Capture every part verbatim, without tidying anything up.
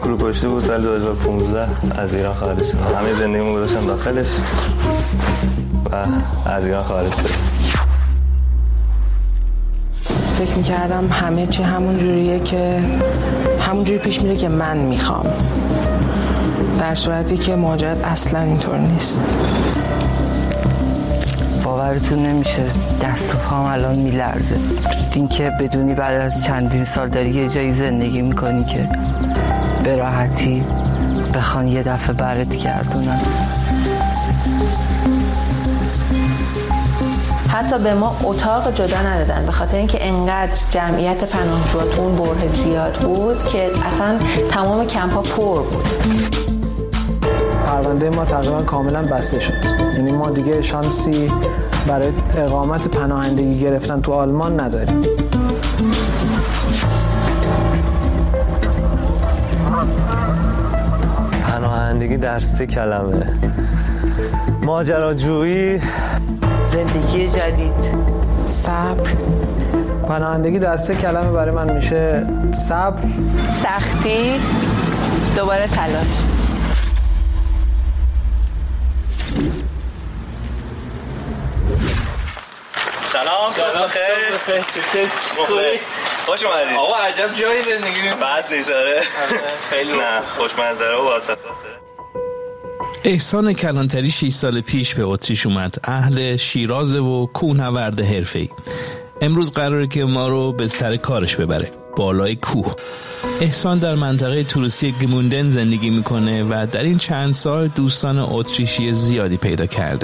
کروپشتی بود سال دو هزار و پانزده از ایران خارج شدم. همه زندگیمو گذاشتم داخلش و از ایران خارج شدم. فکر میکردم همه چی همون جوریه که همون جوری پیش میره که من میخوام، در صورتی که ماجرات اصلا اینطور نیست. باورتون نمیشه دست و پام الان میلرزه این که بدونی بعد از چندین سال داری یه جایی زندگی میکنی که به راحتی بخوان یه دفعه برات گردونن. حتی به ما اتاق جدا ندادن به خاطر اینکه انقدر جمعیت پناهجوها تو اون بره زیاد بود که اصلا تمام کمپ‌ها پر بود. پرونده ما تقریبا کاملا بسته شد، یعنی ما دیگه شانسی برای اقامت پناهندگی گرفتن تو آلمان نداریم. پناهندگی در سه کلمه: ماجراجویی، زندگی جدید، صبر. پناهندگی در سه کلمه برای من میشه صبر، سختی، دوباره تلاش. سلام، سلام بخیر. چطور؟ خوبی؟ خوش اومدید. آقا عجب جایی زندگی می‌کنید. بد نیست آره. خیلی نه، خوش منظره و واسطه. احسان کلانتری شش سال پیش به اتریش اومد. اهل شیراز و کوهنورد حرفه‌ای. امروز قراره که ما رو به سر کارش ببره، بالای کوه. احسان در منطقه توریستی گموندن زندگی میکنه و در این چند سال دوستان اتریشی زیادی پیدا کرده.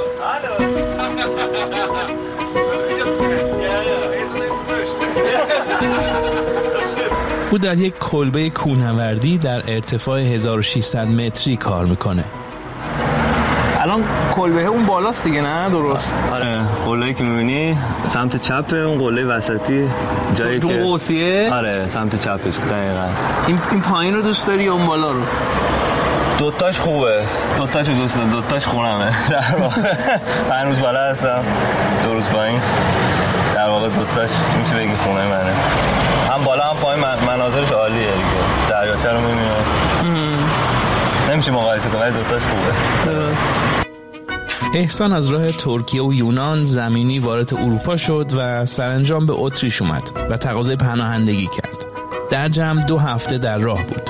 او در یک کلبه کوهنوردی در ارتفاع هزار و ششصد متری کار میکنه. الان کلبه اون بالاست دیگه نه درست؟ آره، قله‌ای که می‌بینی سمت چپ، اون قله وسطی جایی که اون قوسیه؟ آره، سمت چپش دقیقاً. این این پایین رو دوست داری یا اون بالا رو؟ دوتاش خوبه، دوتاشو دوست دارم، دوتاش خونمه در واقع. پنج روز بالا هستم، دو روز پایین، در واقع دوتاش میشه بگی خونه منه. هم بالا هم پایین مناظرش عالیه دیگه، دریاچه رو می‌بینی. نمیشه مقایسه کنه، دوتاش خوبه. درست. احسان از راه ترکیه و یونان زمینی وارد اروپا شد و سرانجام به اتریش اومد و تقاضای پناهندگی کرد. در جمع دو هفته در راه بود.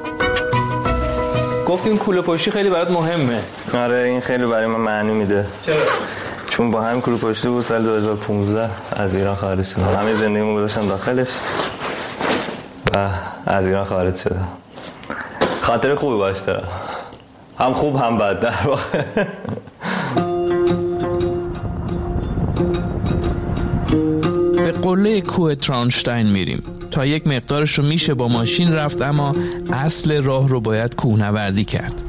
گفتیم کوله پشتی خیلی برات مهمه. آره، این خیلی برای من معنی میده. چرا؟ چون با هم کوله پشتی بود سال دو هزار و پانزده از ایران خارج شدم. همه زندگیمو گذاشتم داخلش و از ایران خارج شدم. خاطر خوبی باش دارم، هم خوب هم بد در واقع. به قله کوه ترانشتاین میریم. تا یک مقدارش رو میشه با ماشین رفت، اما اصل راه رو باید کوهنوردی کرد.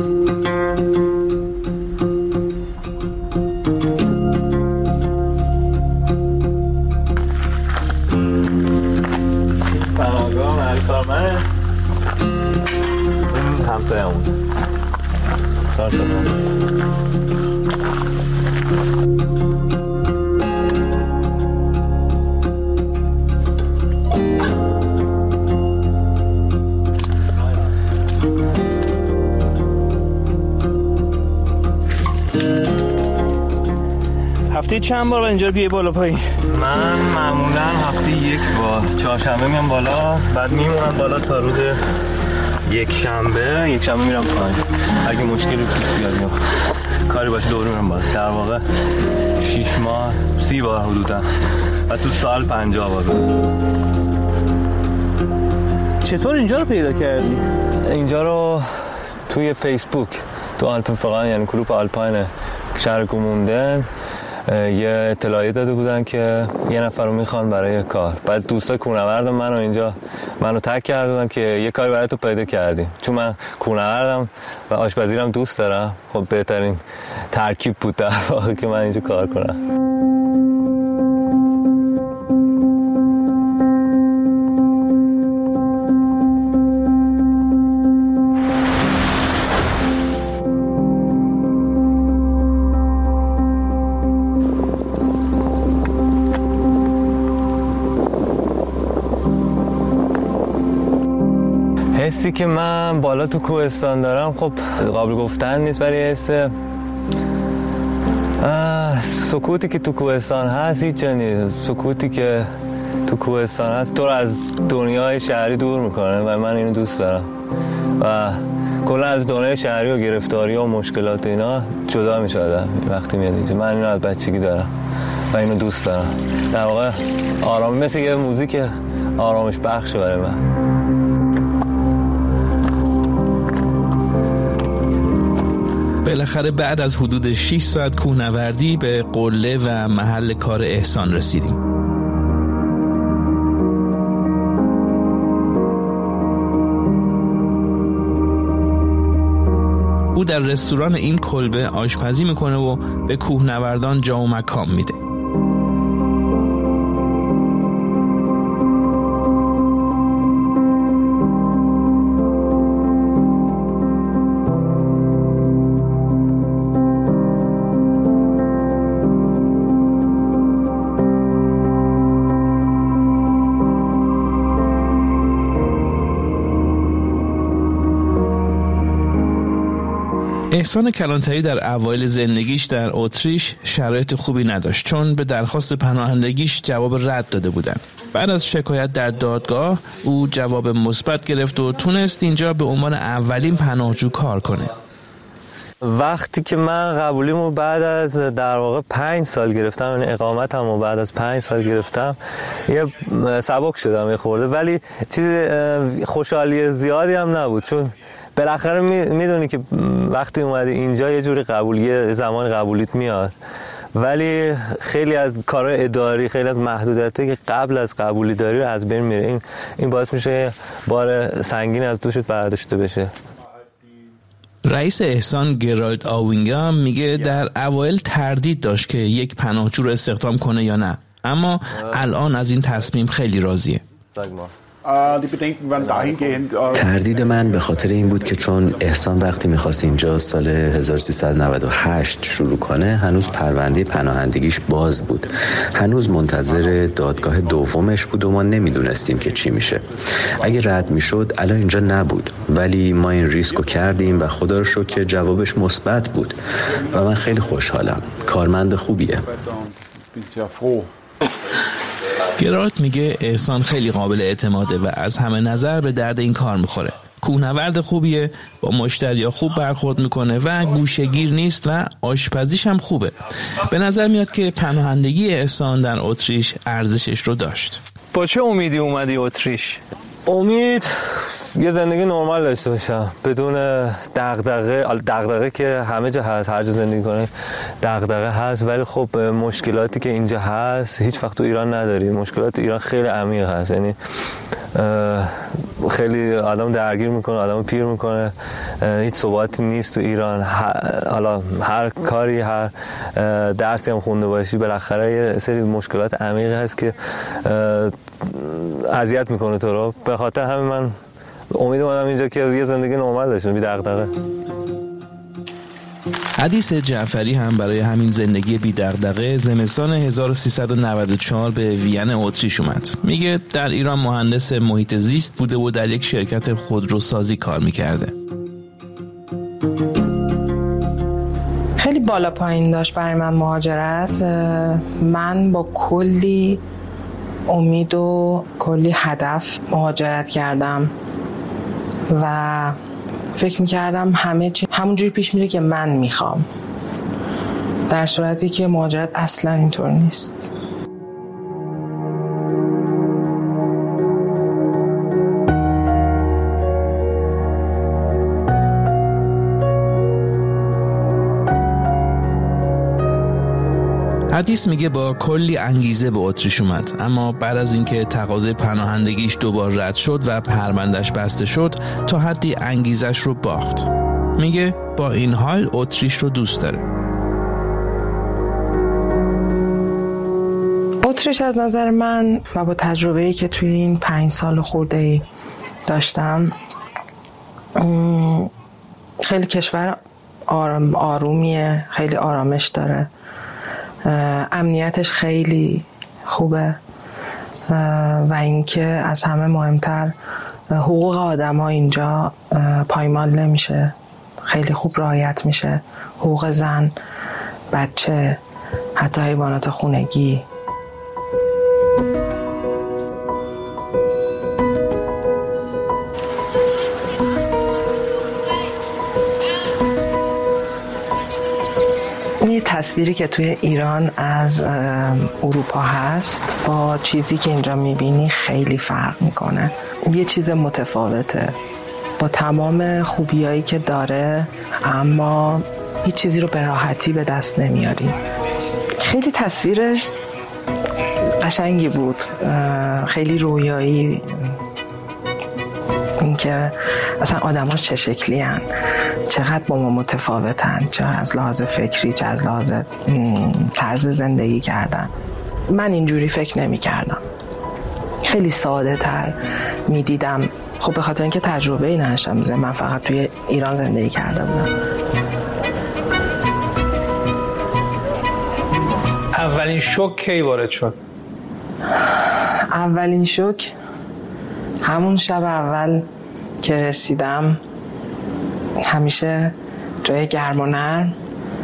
پناهگاه محل کار منه، این همسایه همون کار شدم. هفته چند بار اینجا بیای بالا پایین؟ من معمولا هفته یک بار، چهارشنبه میام بالا، بعد میمونم بالا تا روز یک شنبه. یک شنبه میرم پایین اگه مشکلی پیش بیاد یا کاری باشه دوباره میرم بالا. در واقع شش ماه سی بار حدودا و تو سال پنجاه بار. چطور اینجا رو پیدا کردی؟ اینجا رو توی فیسبوک، تو آلپنفران، یعنی کلوپ آلپاین شهر گموندن، یه اطلاعی داده بودن که یه نفر رو میخوان برای کار. بعد دوستا کوهنوردم منو اینجا منو تگ کردن که یه کاری برای تو پیدا کردیم. چون من کوهنوردم و آشپزیرم دوست دارم، خب بهترین ترکیب بود در واقع که من اینجا کار کنم. حسی که من بالا تو کوهستان دارم خب قابل گفتن نیست، ولی حس سکوتی که تو کوهستان هست هیچ جا نیست. سکوتی که تو کوهستان هست تو رو از دنیای شهری دور میکنه و من اینو دوست دارم و کلا از دنیای شهری و گرفتاری و مشکلات اینا جدا میشه آدم وقتی میاد اینجا. من اینو از بچگی دارم و اینو دوست دارم. در واقع آرام مثل یه موزیک آرامش بخشه برای من. بالاخره بعد از حدود شش ساعت کوهنوردی به قله و محل کار احسان رسیدیم. او در رستوران این کلبه آشپزی میکنه و به کوهنوردان جا و مکان میده. احسان کلانتری در اوایل زندگیش در اتریش شرایط خوبی نداشت، چون به درخواست پناهندگیش جواب رد داده بودن. بعد از شکایت در دادگاه او جواب مثبت گرفت و تونست اینجا به عنوان اولین پناهجو کار کنه. وقتی که من قبولیمو بعد از در واقع پنج سال گرفتم، یعنی اقامتمو بعد از پنج سال گرفتم، یه سبک شدم یه خورده، ولی چیز خوشحالی زیادی هم نبود، چون بالاخره میدونی که وقتی اومدی اینجا یه جوری قبول، یه زمان قبولیت میاد، ولی خیلی از کارهای اداری، خیلی از محدودیتایی که قبل از قبولی داری رو از بین میره. این این باعث میشه بار سنگین از دوشت برداشته بشه. رئیس احسان گرالد آوینگا میگه در اوایل تردید داشت که یک پناهجو رو استخدام کنه یا نه، اما الان از این تصمیم خیلی راضیه. تردید من به خاطر این بود که چون احسان وقتی میخواست اینجا سال هزار و سیصد و نود و هشت شروع کنه هنوز پرونده پناهندگیش باز بود، هنوز منتظر دادگاه دومش بود و ما نمیدونستیم که چی میشه. اگه رد میشد الان اینجا نبود، ولی ما این ریسکو کردیم و خدا رو شکر که جوابش مثبت بود و من خیلی خوشحالم. کارمند خوبیه. گرالد میگه احسان خیلی قابل اعتماده و از همه نظر به درد این کار میخوره. کوهنورد خوبیه، با مشتریا خوب برخورد میکنه و گوشه‌گیر نیست و آشپزیش هم خوبه. به نظر میاد که پناهندگی احسان در اتریش ارزشش رو داشت. با چه امیدی اومدی اتریش؟ امید یه زندگی نرمال داشته باشم بدون دغدغه. دغدغه که همه جا هست، هر جا زندگی کنه دغدغه هست، ولی خب مشکلاتی که اینجا هست هیچ وقت تو ایران نداری. مشکلات ایران خیلی عمیق هست، یعنی خیلی آدم درگیر میکنه، آدم پیر میکنه. هیچ ثباتی نیست تو ایران. حالا هر کاری، هر درسی هم خونده باشی، بالاخره یه سری مشکلات عمیقی هست که اذیت میکنه تو رو. به خاطر همین من امید اومدم اینجا که یه زندگی نرمال داشتم، بی دغدغه. حدیث جعفری هم برای همین زندگی بی دغدغه زمستان هزار و سیصد و نود و چهار به وین اتریش اومد. میگه در ایران مهندس محیط زیست بوده و در یک شرکت خودروسازی کار میکرده. خیلی بالا پایین داشت برای من مهاجرت. من با کلی امید و کلی هدف مهاجرت کردم و فکر میکردم همه چی همونجوری پیش میره که من میخوام، در صورتی که مهاجرت اصلا اینطور نیست. حدیث میگه با کلی انگیزه به اتریش اومد، اما بعد از اینکه تقاضای پناهندگیش دوبار رد شد و پروندهش بسته شد تا حدی انگیزش رو باخت. میگه با این حال اتریش رو دوست داره. اتریش از نظر من و با تجربه‌ای که توی این پنج سال خورده‌ای داشتم خیلی کشور آرام آرومیه، خیلی آرامش داره، امنیتش خیلی خوبه و اینکه از همه مهمتر حقوق آدم ها اینجا پایمال نمیشه، خیلی خوب رعایت میشه. حقوق زن، بچه، حتی حیوانات خونگی. یه تصویری که توی ایران از اروپا هست با چیزی که اینجا میبینی خیلی فرق میکنه. یه چیز متفاوته با تمام خوبیایی که داره، اما هیچ چیزی رو به راحتی به دست نمیاری. خیلی تصویرش قشنگی بود، خیلی رویایی، اینکه اصلا آدماش چه شکلی هن، چقدر با ما متفاوتن، چه از لحاظ فکری چه از لحاظ طرز زندگی کردن. من اینجوری فکر نمی کردم، خیلی ساده تر می دیدم. خب به خاطر اینکه تجربه ای نداشتم، من فقط توی ایران زندگی کرده بودم. اولین شوک کی وارد شد؟ اولین شوک همون شب اول که رسیدم. همیشه جای گرم و نرم،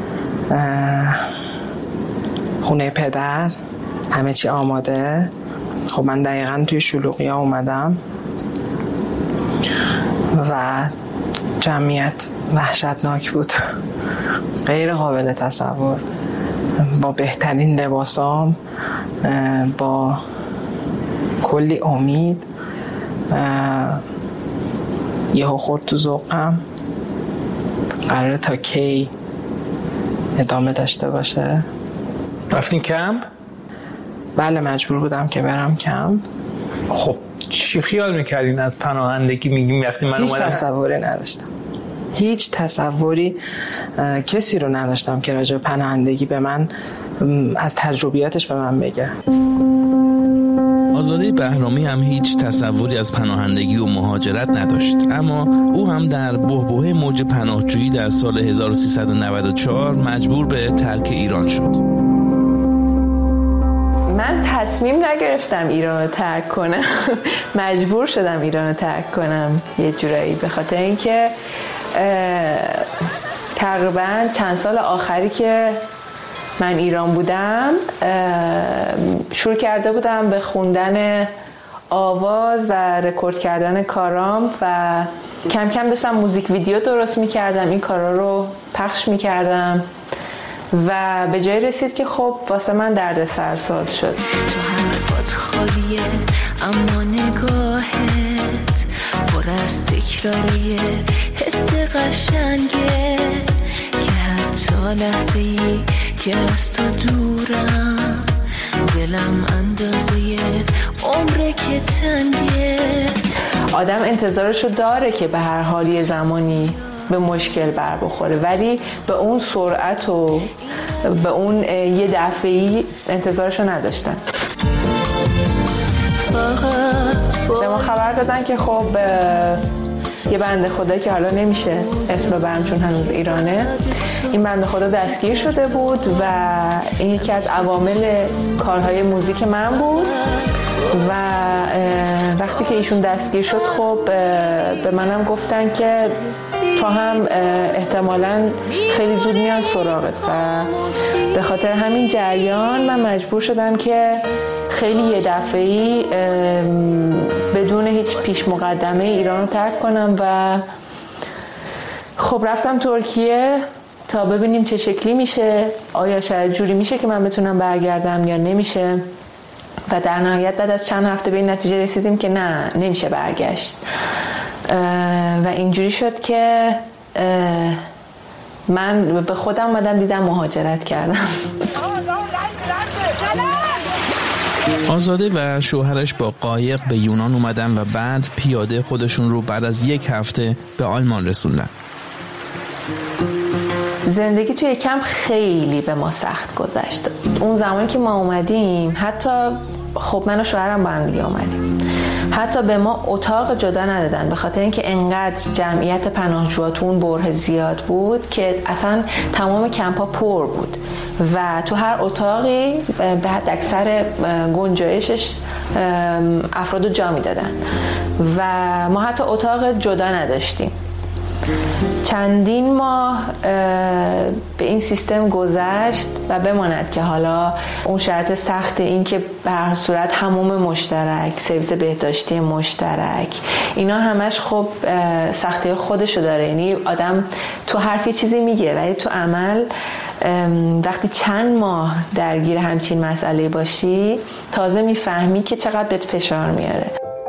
خونه پدر، همه چی آماده. خب من دقیقاً توی شلوغی ها اومدم و جمعیت وحشتناک بود، غیر قابل تصور. با بهترین لباسام، با کلی امید، یهو خورد تو ذوقم. قراره تا کی ادامه داشته باشه؟ رفتین کمپ؟ بله مجبور بودم که برم کمپ. خب چی خیال میکردین از پناهندگی؟ میگیم وقتی من هیچ اومدم تصوری نداشتم، هیچ تصوری کسی رو نداشتم که راجع به پناهندگی به من از تجربیاتش به من بگه. آزاده بهرامی هم هیچ تصوری از پناهندگی و مهاجرت نداشت، اما او هم در بحبوحه موج پناهجویی در سال هزار و سیصد و نود و چهار مجبور به ترک ایران شد. من تصمیم نگرفتم ایران رو ترک کنم، مجبور شدم ایران رو ترک کنم یه جورایی، به خاطر اینکه تقریبا چند سال آخری که من ایران بودم شروع کرده بودم به خوندن آواز و رکورد کردن کارام و کم کم داشتم موزیک ویدیو درست میکردم، این کارا رو پخش میکردم و به جای رسید که خب واسه من درد سرساز شد. تو حرفات خالیه اما نگاهت پر از تکراریه، حس قشنگه که حتی لحظه ای که از تو دورم دلم اندازه عمره که تنگه. آدم انتظارشو داره که به هر حال یه زمانی به مشکل بر بخوره، ولی به اون سرعت و به اون یه دفعه‌ای انتظارشو نداشتم. به ما خبر دادن که خب یه بنده خدا که حالا نمیشه اسم ببرم چون هنوز ایرانه، این بنده خدا دستگیر شده بود و این یکی از عوامل کارهای موزیک من بود و وقتی که ایشون دستگیر شد خب به منم گفتن که تو هم احتمالاً خیلی زود میان سراغت و به خاطر همین جریان من مجبور شدم که خیلی یه دفعه‌ای بدون هیچ پیش مقدمه ایران رو ترک کنم و خب رفتم ترکیه تا ببینیم چه شکلی میشه، آیا شاید جوری میشه که من بتونم برگردم یا نمیشه و در نهایت بعد از چند هفته به این نتیجه رسیدیم که نه نمیشه برگشت و اینجوری شد که من به خودم اومدم دیدم مهاجرت کردم. آزاده و شوهرش با قایق به یونان اومدن و بعد پیاده خودشون رو بعد از یک هفته به آلمان رسوندن. زندگی توی کمپ خیلی به ما سخت گذشت. اون زمانی که ما اومدیم حتی خب من و شوهرم با هم دیگه اومدیم، حتی به ما اتاق جدا ندادن به خاطر اینکه انقدر جمعیت پناهجوها تو اون بره زیاد بود که اصلا تمام کمپا پر بود و تو هر اتاقی به حد اکثر گنجایشش افرادو جا میدادن و ما حتی اتاق جدا نداشتیم. چندین ماه به این سیستم گذشت و بماند که حالا اون شرط سخت این که به هر صورت حموم مشترک، سرویس بهداشتی مشترک، اینا همش خب سختی خودشو داره. یعنی آدم تو حرف چیزی میگه ولی تو عمل وقتی چند ماه درگیر همچین مسئله باشی تازه میفهمی که چقدر بهت فشار میاره.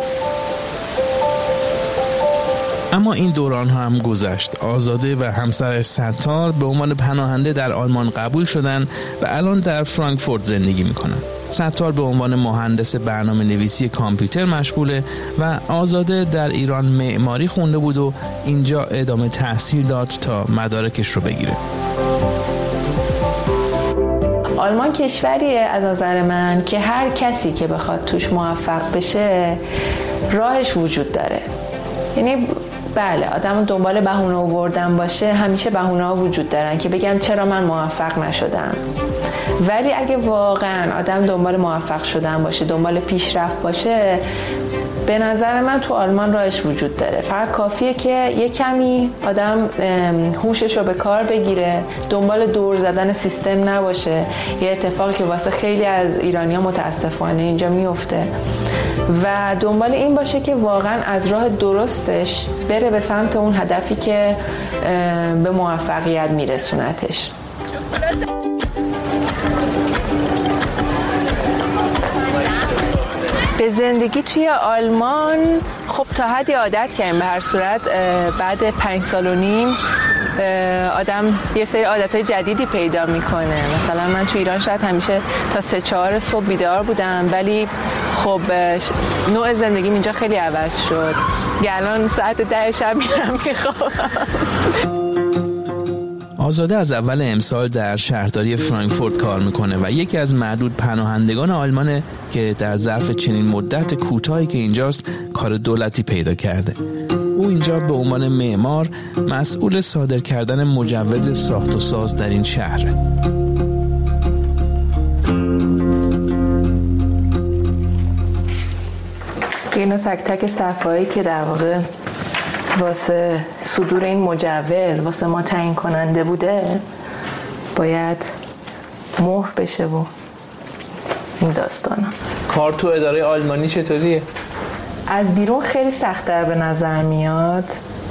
اما این دوران هم گذشت. آزاده و همسرش ستار به عنوان پناهنده در آلمان قبول شدن و الان در فرانکفورت زندگی میکنن. ستار به عنوان مهندس برنامه نویسی کامپیوتر مشغوله و آزاده در ایران معماری خونده بود و اینجا ادامه تحصیل داد تا مدارکش رو بگیره. آلمان کشوریه از نظر من که هر کسی که بخواد توش موفق بشه راهش وجود داره. یعنی بله آدم دنبال بهونه آوردن باشه همیشه بهونه ها وجود دارن که بگم چرا من موفق نشدم، ولی اگه واقعا آدم دنبال موفق شدن باشه، دنبال پیشرفت باشه، به نظر من تو آلمان راهش وجود داره. فقط کافیه که یه کمی آدم هوشش رو به کار بگیره، دنبال دور زدن سیستم نباشه. یه اتفاقی که واسه خیلی از ایرانی‌ها متاسفانه اینجا میفته و دنبال این باشه که واقعا از راه درستش بره به سمت اون هدفی که به موفقیت میرسونتش. به زندگی توی آلمان خب تا حدی عادت کردیم. به هر صورت بعد پنج سال و نیم آدم یه سری عادتهای جدیدی پیدا میکنه. مثلا من تو ایران شاید همیشه تا سه چهار صبح بیدار بودم، ولی خب نوع زندگیم اینجا خیلی عوض شد. الان ساعت ده شب میرم میخوابم. آزاده از اول امسال در شهرداری فرانکفورت کار میکنه و یکی از معدود پناهندگان آلمانه که در ظرف چنین مدت کوتاهی که اینجاست کار دولتی پیدا کرده. او اینجا به عنوان معمار مسئول صادر کردن مجوز ساخت و ساز در این شهره. اینا تک تک صفحه‌ای که در واقع واسه صدور این مجوز واسه ما تعیین کننده بوده باید مهر بشه و این داستانا. کار تو اداره آلمانی چطوریه؟ از بیرون خیلی سخت‌تر به نظر میاد،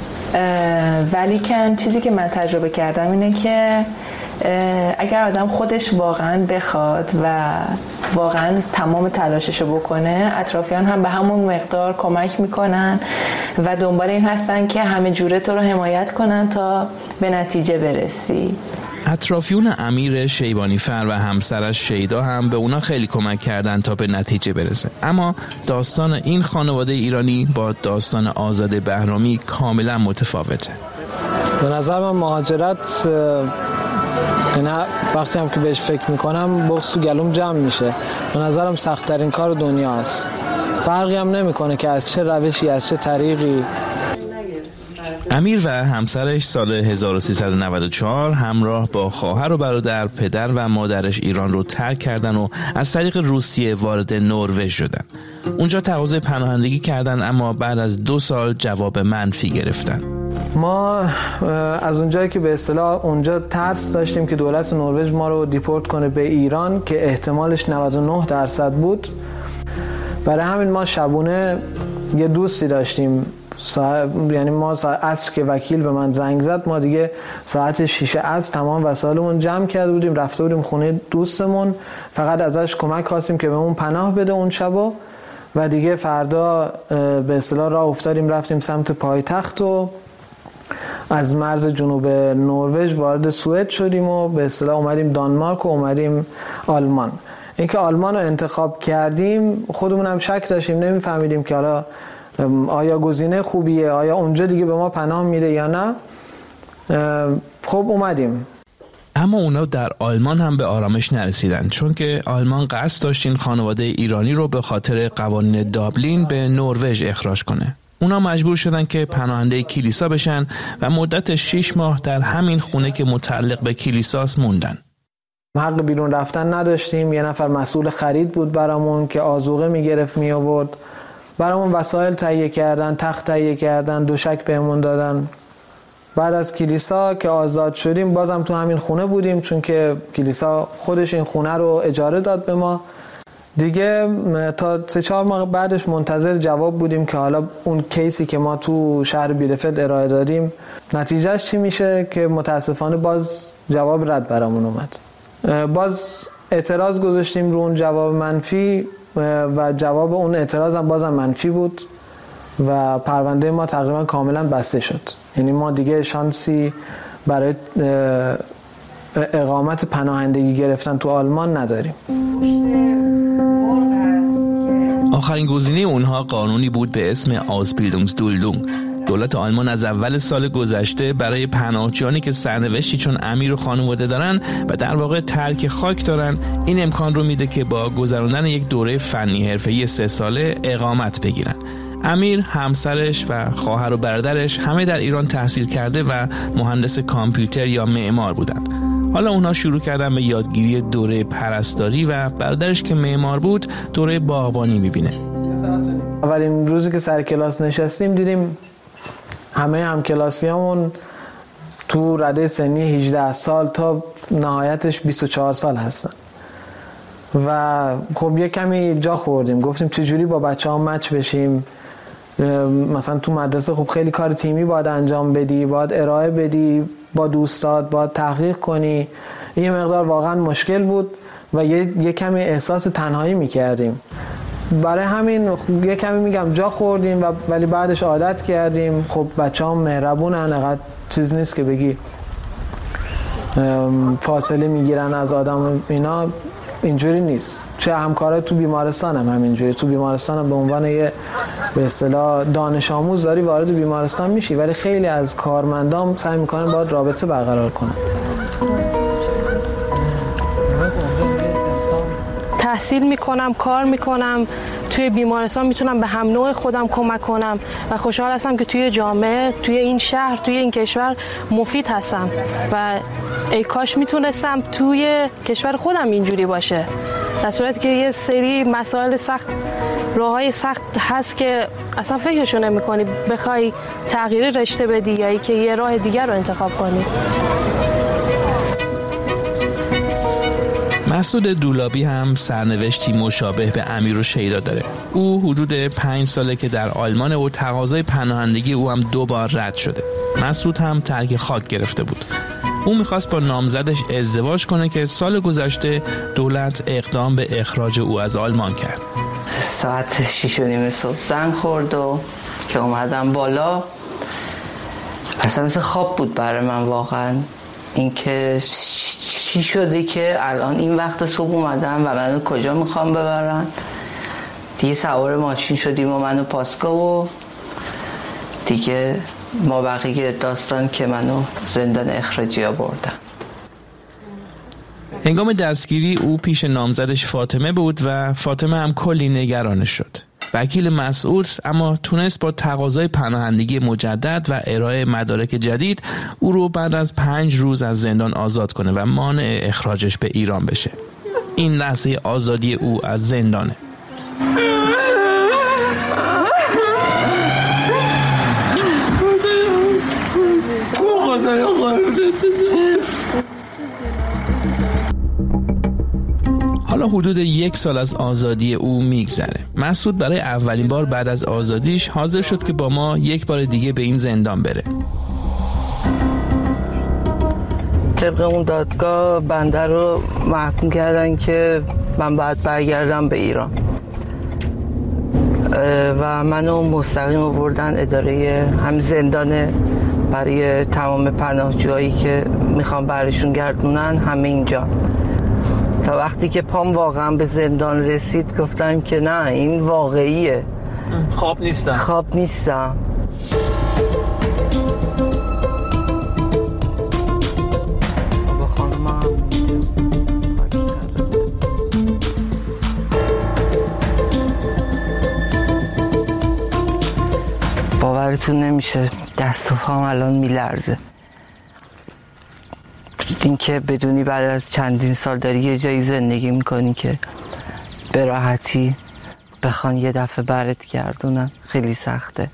ولی کن چیزی که من تجربه کردم اینه که اگر آدم خودش واقعا بخواد و واقعا تمام تلاششو بکنه، اطرافیان هم به همون مقدار کمک میکنن و دنبال این هستن که همه جوره تو رو حمایت کنن تا به نتیجه برسی. اطرافیون امیر شیبانیفر و همسرش شیدا هم به اونا خیلی کمک کردن تا به نتیجه برسه. اما داستان این خانواده ایرانی با داستان آزاده بهرامی کاملا متفاوته. به نظر من مهاجرت نه، وقتی هم که بهش فکر میکنم بغض تو گلوم جمع میشه. به نظرم سخت‌ترین کار دنیاست. فرقی هم نمیکنه که از چه روشی، از چه طریقی. امیر و همسرش سال هزار و سیصد و نود و چهار همراه با خواهر و برادر پدر و مادرش ایران رو ترک کردن و از طریق روسیه وارد نروژ شدن. اونجا تقاضای پناهندگی کردن، اما بعد از دو سال جواب منفی گرفتن. ما از اونجایی که به اصطلاح اونجا ترس داشتیم که دولت نروژ ما رو دیپورت کنه به ایران که احتمالش نود و نه درصد بود، برای همین ما شبونه یه دوستی داشتیم صاحب، یعنی ما عصر که وکیل به من زنگ زد، ما دیگه ساعت شیش عصر تمام وسایلمون جمع کرده بودیم، رفته بودیم خونه دوستمون، فقط ازش کمک خواستیم که بهمون پناه بده اون شبو و دیگه فردا به اصطلاح راه افتادیم رفتیم سمت پایتخت و از مرز جنوب نروژ وارد سوئد شدیم و به اصطلاح اومدیم دانمارک و اومدیم آلمان. اینکه آلمان رو انتخاب کردیم خودمون هم شک داشتیم، نمیفهمیدیم که حالا آیا گزینه خوبیه، آیا اونجا دیگه به ما پناه میده یا نه. خب اومدیم. اما اونا در آلمان هم به آرامش نرسیدن، چون که آلمان قصد داشت این خانواده ایرانی رو به خاطر قوانین دابلین به نروژ اخراج کنه. اونا مجبور شدن که پناهنده کلیسا بشن و مدت شش ماه در همین خونه که متعلق به کلیساست موندن. حق بیرون رفتن نداشتیم. یه نفر مسئول خرید بود برامون که آذوقه میگرفت می آورد برامون وسایل تهیه کردن، تخت تهیه کردن، دوشک بهمون دادن. بعد از کلیسا که آزاد شدیم بازم تو همین خونه بودیم، چون که کلیسا خودش این خونه رو اجاره داد به ما. دیگه تا سه چهار ماه بعدش منتظر جواب بودیم که حالا اون کیسی که ما تو شهر بیلفلد ارائه دادیم نتیجهش چی میشه، که متاسفانه باز جواب رد برامون اومد. باز اعتراض گذاشتیم رو اون جواب منفی و جواب اون اعتراض هم بازم منفی بود و پرونده ما تقریبا کاملا بسته شد. یعنی ما دیگه شانسی برای اقامت پناهندگی گرفتن تو آلمان نداریم. آخرین گزینه اونها قانونی بود به اسم آزبیلدونگسدولدونگ. دولت آلمان از اول سال گذشته برای پناهجویانی که سرنوشتی چون امیر و خانواده دارن و در واقع ترک خاک دارن این امکان رو میده که با گذراندن یک دوره فنی حرفه‌ای سه ساله اقامت بگیرن. امیر، همسرش و خواهر و برادرش همه در ایران تحصیل کرده و مهندس کامپیوتر یا معمار بودن. حالا اونها شروع کردن به یادگیری دوره پرستاری و برادرش که معمار بود دوره باغبانی میبینه. اولین روزی که سر کلاس نشستیم دیدیم همه همکلاسیامون تو رده سنی هجده سال تا نهایتش بیست و چهار سال هستن و خب یه کمی جا خوردیم. گفتیم چجوری با بچه ها مچ بشیم. مثلا تو مدرسه خب خیلی کار تیمی باید انجام بدی، باید ارائه بدی با دوستات، باید تحقیق کنی. یه مقدار واقعا مشکل بود و یه, یه کمی احساس تنهایی میکردیم. برای همین یه کمی میگم جا خوردیم و ولی بعدش عادت کردیم. خب بچه ها مهربونن، انقدر چیز نیست که بگی فاصله میگیرن از آدم، اینا اینجوری نیست. چه همکارا تو بیمارستان هم همینجوری. تو بیمارستان هم به عنوان یه به اصطلاح دانش آموز داری وارد بیمارستان میشی، ولی خیلی از کارمندان سعی میکنن باید رابطه برقرار کنن. تحصیل میکنم، کار میکنم، توی بیمارستان میتونم به هم نوع خودم کمک کنم و خوشحال هستم که توی جامعه، توی این شهر، توی این کشور مفید هستم و ای کاش میتونستم توی کشور خودم اینجوری باشه. در صورتی که یه سری مسائل سخت، راههای سخت هست که اصلا فکرشو نمی کنی بخوای تغییر رشته بدی یا ای که یه راه دیگر رو انتخاب کنی. مسعود دولابی هم سرنوشتی مشابه به امیر و شیدا داره. او حدود پنج ساله که در آلمان و تقاضای پناهندگی او هم دو بار رد شده. مسعود هم ترک خاک گرفته بود. او میخواست با نامزدش ازدواج کنه که سال گذشته دولت اقدام به اخراج او از آلمان کرد. ساعت شیش و نیم صبح زنگ خورد و که اومدم بالا اصلا مثل خواب بود برای من واقعا. اینکه چی شده که الان این وقت صبح اومدم و منو کجا میخوام ببرن. دیگه سوار ماشین شدیم و منو پاسکا و دیگه ما بقیه داستان که منو زندان اخراجی ها بردن. هنگام دستگیری او پیش نامزدش فاطمه بود و فاطمه هم کلی نگرانش شد. وکیل مسعود اما تونست با تقاضای پناهندگی مجدد و ارائه مدارک جدید او رو بعد از پنج روز از زندان آزاد کنه و مانع اخراجش به ایران بشه. این لحظه آزادی او از زندانه. حالا حدود یک سال از آزادی او میگذره. مسعود برای اولین بار بعد از آزادیش حاضر شد که با ما یک بار دیگه به این زندان بره. طبق اون دادگاه بنده رو محکوم کردن که من باید برگردم به ایران و منو مستقیم آوردن اداره هم زندان برای تمام پناهجوهایی که میخوام برشون گردونن همه اینجا. تا وقتی که پام واقعا به زندان رسید گفتم که نه این واقعیه، خواب نیستم خواب نیستم. باورتون نمیشه دست و پام الان میلرزه. این که بدونی بعد از چندین سال داری یه جایی زندگی میکنی که به راحتی بخوان یه دفعه برت گردونن خیلی سخته.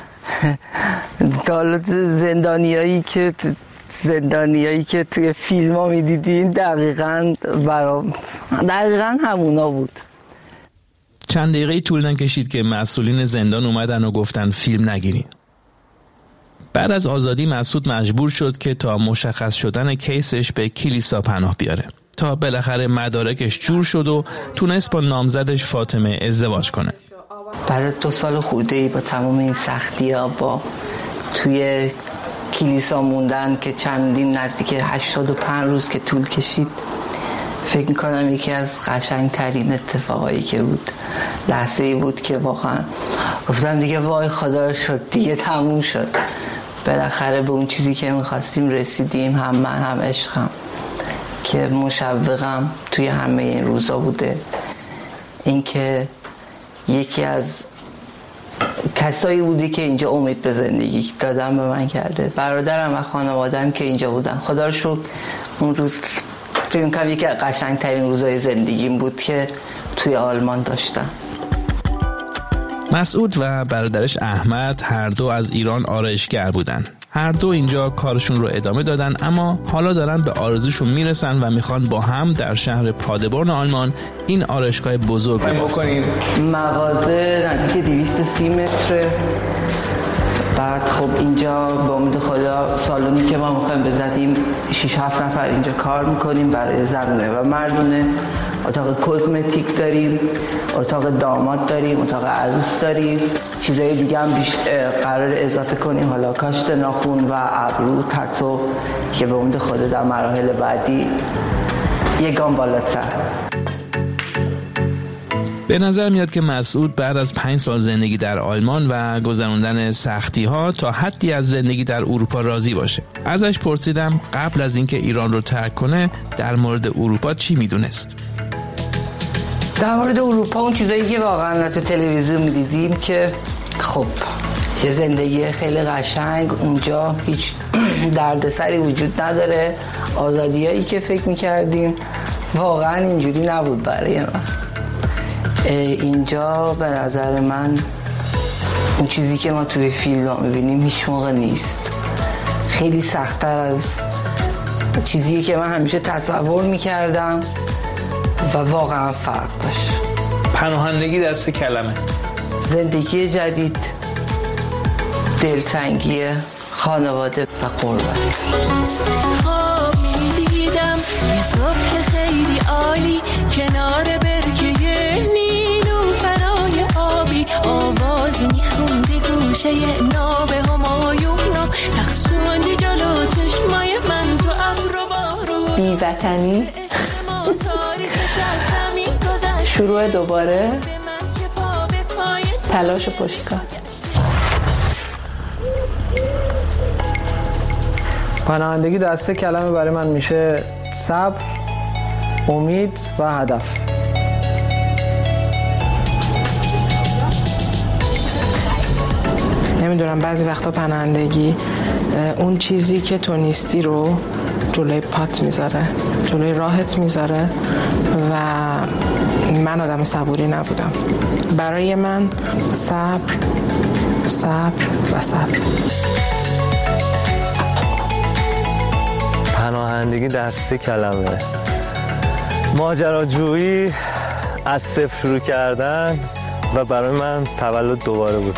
حالا زندانیایی که زندانیایی که توی فیلم ها میدیدین دقیقاً برا دقیقاً همونا بود. چند دقیقه طول نکشید که مسئولین زندان اومدن و گفتن فیلم نگیرین. بعد از آزادی مسعود مجبور شد که تا مشخص شدن کیسش به کلیسا پناه بیاره تا بالاخره مدارکش جور شد و تونست با نامزدش فاطمه ازدواج کنه. بعد از دو سال خورده‌ای با تمام این سختی‌ها با توی کلیسا موندن که چندین نزدیک هشتاد و پنج روز که طول کشید، فکر میکنم یکی از قشنگترین اتفاقایی که بود. لحظه‌ای بود که واقعا گفتم دیگه وای خدا رو شد، دیگه تموم شد، بالاخره به اون چیزی که میخواستیم رسیدیم. هم من هم عشقم که مشوقم توی همه این روزا بوده این که یکی از کسایی بودی که اینجا امید به زندگی دادن به من کرده. برادرم و خانواده‌ام که اینجا بودن، خدا رو شکر اون روز فکر می‌کنم یکی از قشنگترین روزهای زندگیم بود که توی آلمان داشتم. مسعود و برادرش احمد هر دو از ایران آرایشگر بودن. هر دو اینجا کارشون رو ادامه دادن، اما حالا دارن به آرزوشون میرسن و میخوان با هم در شهر پادربورن آلمان این آرایشگاه بزرگ رو باز کنن. مغازه نزدیک دویست و سی متر. بعد خب اینجا با امید خدا سالونی که ما میخوایم بزنیم شش هفت نفر اینجا کار میکنیم برای زنونه و مردونه. اتاق کزمتیک داریم، اتاق داماد داریم، اتاق عروس داریم، چیزای دیگه هم بیش قرار اضافه کنیم، حالا کاشت ناخن و ابرو، تتو، که به امید خدا در مراحل بعدی یک گام بالاتر. به نظر میاد که مسعود بعد از پنج سال زندگی در آلمان و گذراندن سختی ها تا حدی از زندگی در اروپا راضی باشه. ازش پرسیدم قبل از اینکه ایران رو ترک کنه در مورد اروپا چی میدونست. در مورد اروپا اون چیزایی که واقعا تو تلویزیون میدیدیم که خب یه زندگی خیلی قشنگ، اونجا هیچ دردسری وجود نداره، آزادیایی که فکر میکردیم واقعا اینجوری نبود برای من. اینجا به نظر من اون چیزی که ما توی فیلم ها میبینیم هیچ موقع نیست. خیلی سخت‌تر از چیزی که من همیشه تصور میکردم و واقعا فرق داشت. پناهندگی در سه کلمه: زندگی جدید، دلتنگی، خانواده و قربت. خواب دیدم یه صبح خیلی عالی کنار برکه نیلوفرای آبی، آوازی میخوندی گوشه ناب همایونا، رقصوندی جلو چشمای من تو ابر و بارون. بی‌وطنی شروع دوباره، تلاش پشتکار. پناهندگی در سه کلمه برای من میشه صبر، امید و هدف. نمیدونم بعضی وقتا پناهندگی اون چیزی که تو نیستی رو جلوی پات میذاره، جلوی راهت میذاره و من آدم صبوری نبودم. برای من صبر صبر و صبر. پناهندگی در سه کلمه: ماجراجویی، از صفر شروع کردن و برای من تولد دوباره بود.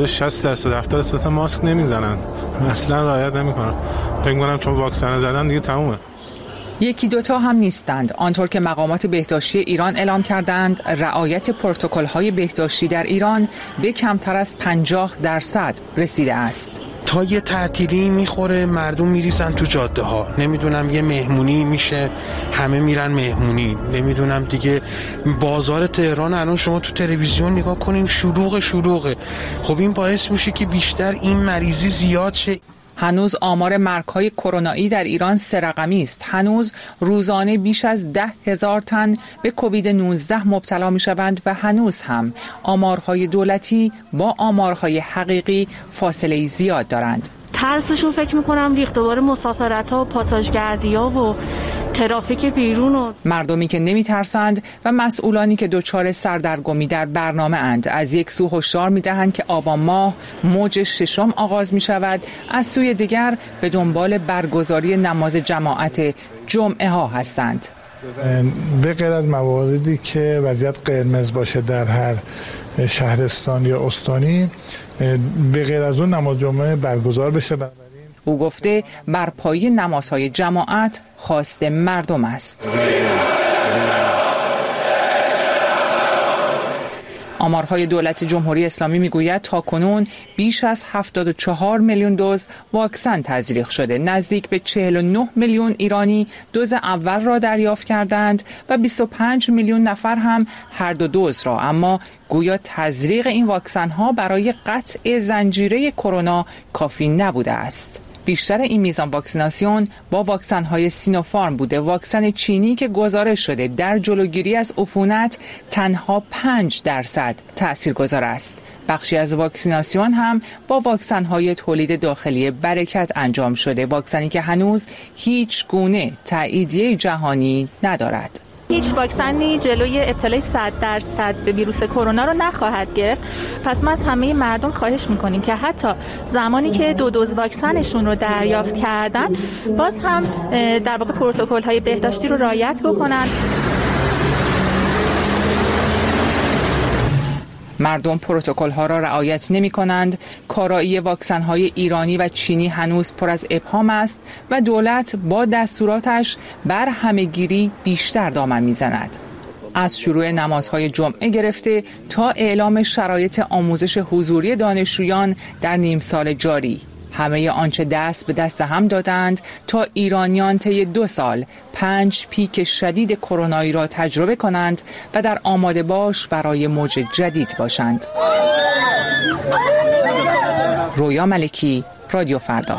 شصت درصد هفتاد درصد ماسک نمیزنن، اصلا رعایت نمیکنن. فکر می‌کنم چون واکسن زدن دیگه تمومه. یکی دوتا هم نیستند. آنطور که مقامات بهداشتی ایران اعلام کردند، رعایت پروتکل‌های بهداشتی در ایران به کمتر از پنجاه درصد رسیده است. تا یه تعطیلی میخوره مردم میریزن تو جاده ها، نمیدونم یه مهمونی میشه همه میرن مهمونی، نمیدونم دیگه بازار تهران الان شما تو تلویزیون نگاه کنین شلوغ شلوغه. خب این باعث میشه که بیشتر این مریضی زیاد شه. هنوز آمار مرگ‌های کرونایی در ایران سه رقمی است. هنوز روزانه بیش از ده هزار تن به کووید نوزده مبتلا می‌شوند و هنوز هم آمارهای دولتی با آمارهای حقیقی فاصله زیاد دارند. ترسشون فکر می‌کنم ریخت دوباره مسافرت‌ها و پاساژگردی‌ها و ترافیک بیرون و مردمی که نمی‌ترسند و مسئولانی که دچار سردرگمی در برنامه اند از یک سو هشدار می‌دهند که آبان ماه موج ششم آغاز می‌شود، از سوی دیگر به دنبال برگزاری نماز جماعت جمعه ها هستند. به غیر از مواردی که وضعیت قرمز باشه در هر شهرستان یا استانی، به غیر از اون نماز جمعه برگزار بشه. او گفته برپایی نمازهای جماعت خواست مردم است. آمارهای دولت جمهوری اسلامی میگوید تاکنون بیش از هفتاد و چهار میلیون دوز واکسن تزریق شده. نزدیک به چهل و نه میلیون ایرانی دوز اول را دریافت کردند و بیست و پنج میلیون نفر هم هر دو دوز را. اما گویا تزریق این واکسن ها برای قطع زنجیره کرونا کافی نبوده است. بیشتر این میزان واکسیناسیون با واکسن های سینوفارم بوده. واکسن چینی که گزارش شده در جلوگیری از عفونت تنها پنج درصد تاثیرگذار است. بخشی از واکسیناسیون هم با واکسن های تولید داخلی برکت انجام شده، واکسنی که هنوز هیچ گونه تاییدیه جهانی ندارد. هیچ واکسنی جلوی ابتلای صد درصد به ویروس کرونا رو نخواهد گرفت. پس ما از همه مردم خواهش میکنیم که حتی زمانی که دو دوز واکسنشون رو دریافت کردن باز هم در واقع پروتکل های بهداشتی رو رعایت بکنن. مردم پروتکل ها را رعایت نمی کنند. کارایی واکسن های ایرانی و چینی هنوز پر از ابهام است و دولت با دستوراتش بر همه‌گیری بیشتر دامن می زند. از شروع نمازهای جمعه گرفته تا اعلام شرایط آموزش حضوری دانشجویان در نیم سال جاری، همه آنچه دست به دست هم دادند تا ایرانیان طی دو سال پنج پیک شدید کرونایی را تجربه کنند و در آماده باش برای موج جدید باشند. رویا ملکی، رادیو فردا.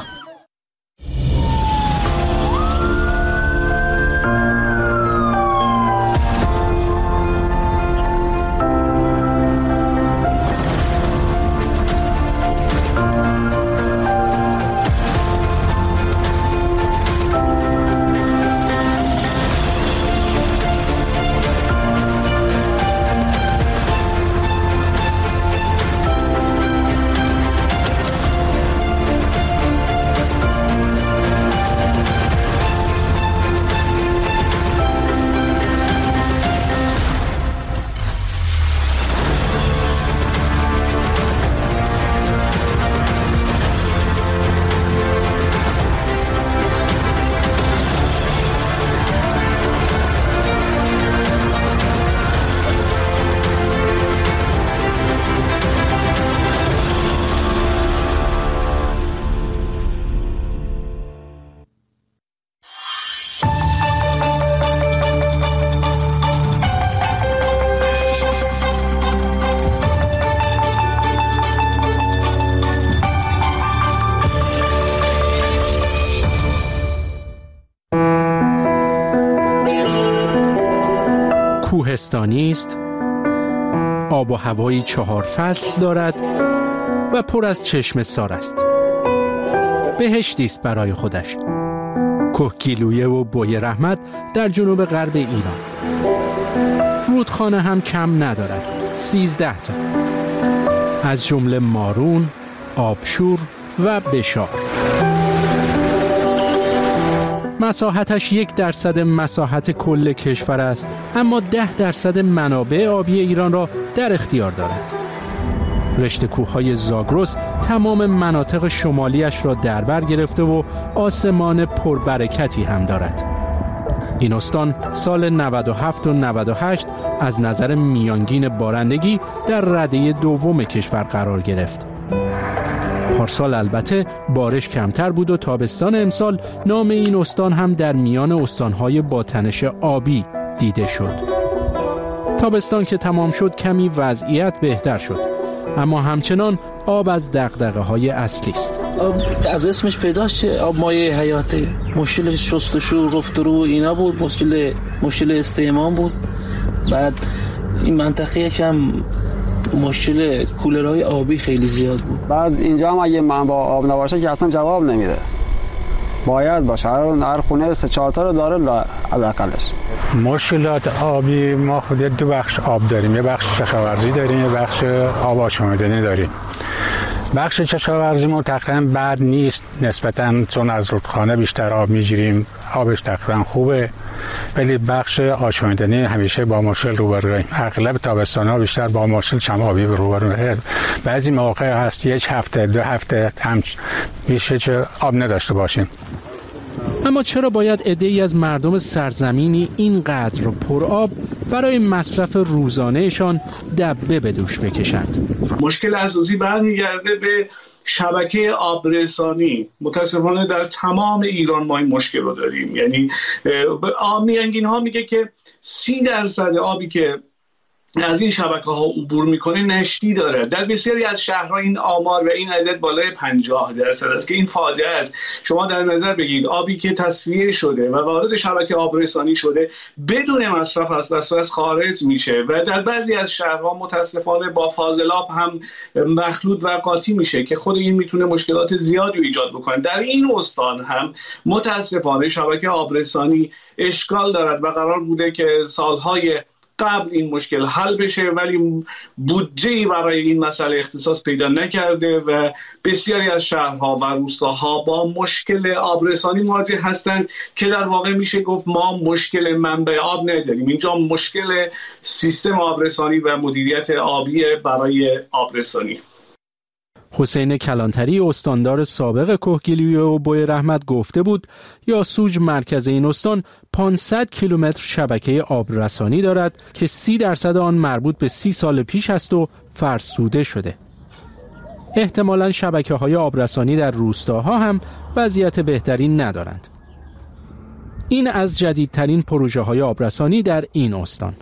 کوهستانی است، آب و هوایی چهار فصل دارد و پر از چشمه سار است. بهشتی است برای خودش. کوهگیلویه و بوی رحمت در جنوب غرب ایران. رودخانه هم کم ندارد، سیزده تا، از جمله مارون، آبشور و بشار. مساحتش یک درصد مساحت کل کشور است، اما ده درصد منابع آبی ایران را در اختیار دارد. رشته کوههای زاگرس تمام مناطق شمالیش را در بر گرفته و آسمان پربرکتی هم دارد. این استان سال نود و هفت و نود و هشت از نظر میانگین بارندگی در رده دوم کشور قرار گرفت. پارسال البته بارش کمتر بود و تابستان امسال نام این استان هم در میان استانهای با تنش آبی دیده شد. تابستان که تمام شد کمی وضعیت بهتر شد، اما همچنان آب از دغدغه‌های اصلی است. آب از اسمش پیداست که آب مایه حیاته. مشکل شستشو رفت رو اینا بود، مشکل مشکل استحمام بود. بعد این منطقه یکم مشکل کولرهای آبی خیلی زیاد بود. بعد اینجا هم اگه منبع آب نباشه که اصلا جواب نمیده. باید باشه، هر خونه سه چهار تا رو داره حداقلش. مشکلات آبی ما خود دو بخش آب داریم، یه بخش کشاورزی داریم، یه بخش آب آشامیدنی داریم. بخش کشاورزی ما تقریبا بد نیست نسبتاً، چون از رودخانه بیشتر آب میگیریم، آبش تقریبا خوبه، ولی بخش آشامیدنی همیشه با مشکل روبرویم. اغلب تابستان‌ها بیشتر با مشکل کم آبی روبرویم. بعضی مواقع هست یک هفته دو هفته هم میشه که آب نداشته باشیم. اما چرا باید عده‌ای از مردم سرزمینی اینقدر پرآب برای مصرف روزانهشان دبه به دوش بکشند؟ مشکل اساسی برمیگرده به شبکه آبرسانی. متاسفانه در تمام ایران ما این مشکل رو داریم. یعنی میانگین ها میگه که سی درصد آبی که از این شبکه ها عبور میکنه نشتی داره. در بسیاری از شهرها این آمار و این عدد بالای پنجاه درصد است که این فاجعه است. شما در نظر بگیرید آبی که تصفیه شده و وارد شبکه آبرسانی شده بدون مصرف از دسترس خارج میشه و در بعضی از شهرها متاسفانه با فاضلاب هم مخلوط و قاطی میشه که خود این میتونه مشکلات زیادی ایجاد بکنه. در این استان هم متاسفانه شبکه آبرسانی اشکال دارد و قرار بوده که سالهای قبل این مشکل حل بشه، ولی بودجه‌ای برای این مسئله اختصاص پیدا نکرده و بسیاری از شهرها و روستاها با مشکل آبرسانی مواجه هستند که در واقع میشه گفت ما مشکل منبع آب نداریم. اینجا مشکل سیستم آبرسانی و مدیریت آبی برای آبرسانی. حسین کلانتری استاندار سابق کهگیلویه و بویرحمت گفته بود یاسوج مرکز این استان پانصد کیلومتر شبکه آبرسانی دارد که سی درصد آن مربوط به سی سال پیش است و فرسوده شده. احتمالاً شبکه‌های آبرسانی در روستاها هم وضعیت بهتری ندارند. این از جدیدترین پروژه‌های آبرسانی در این استان.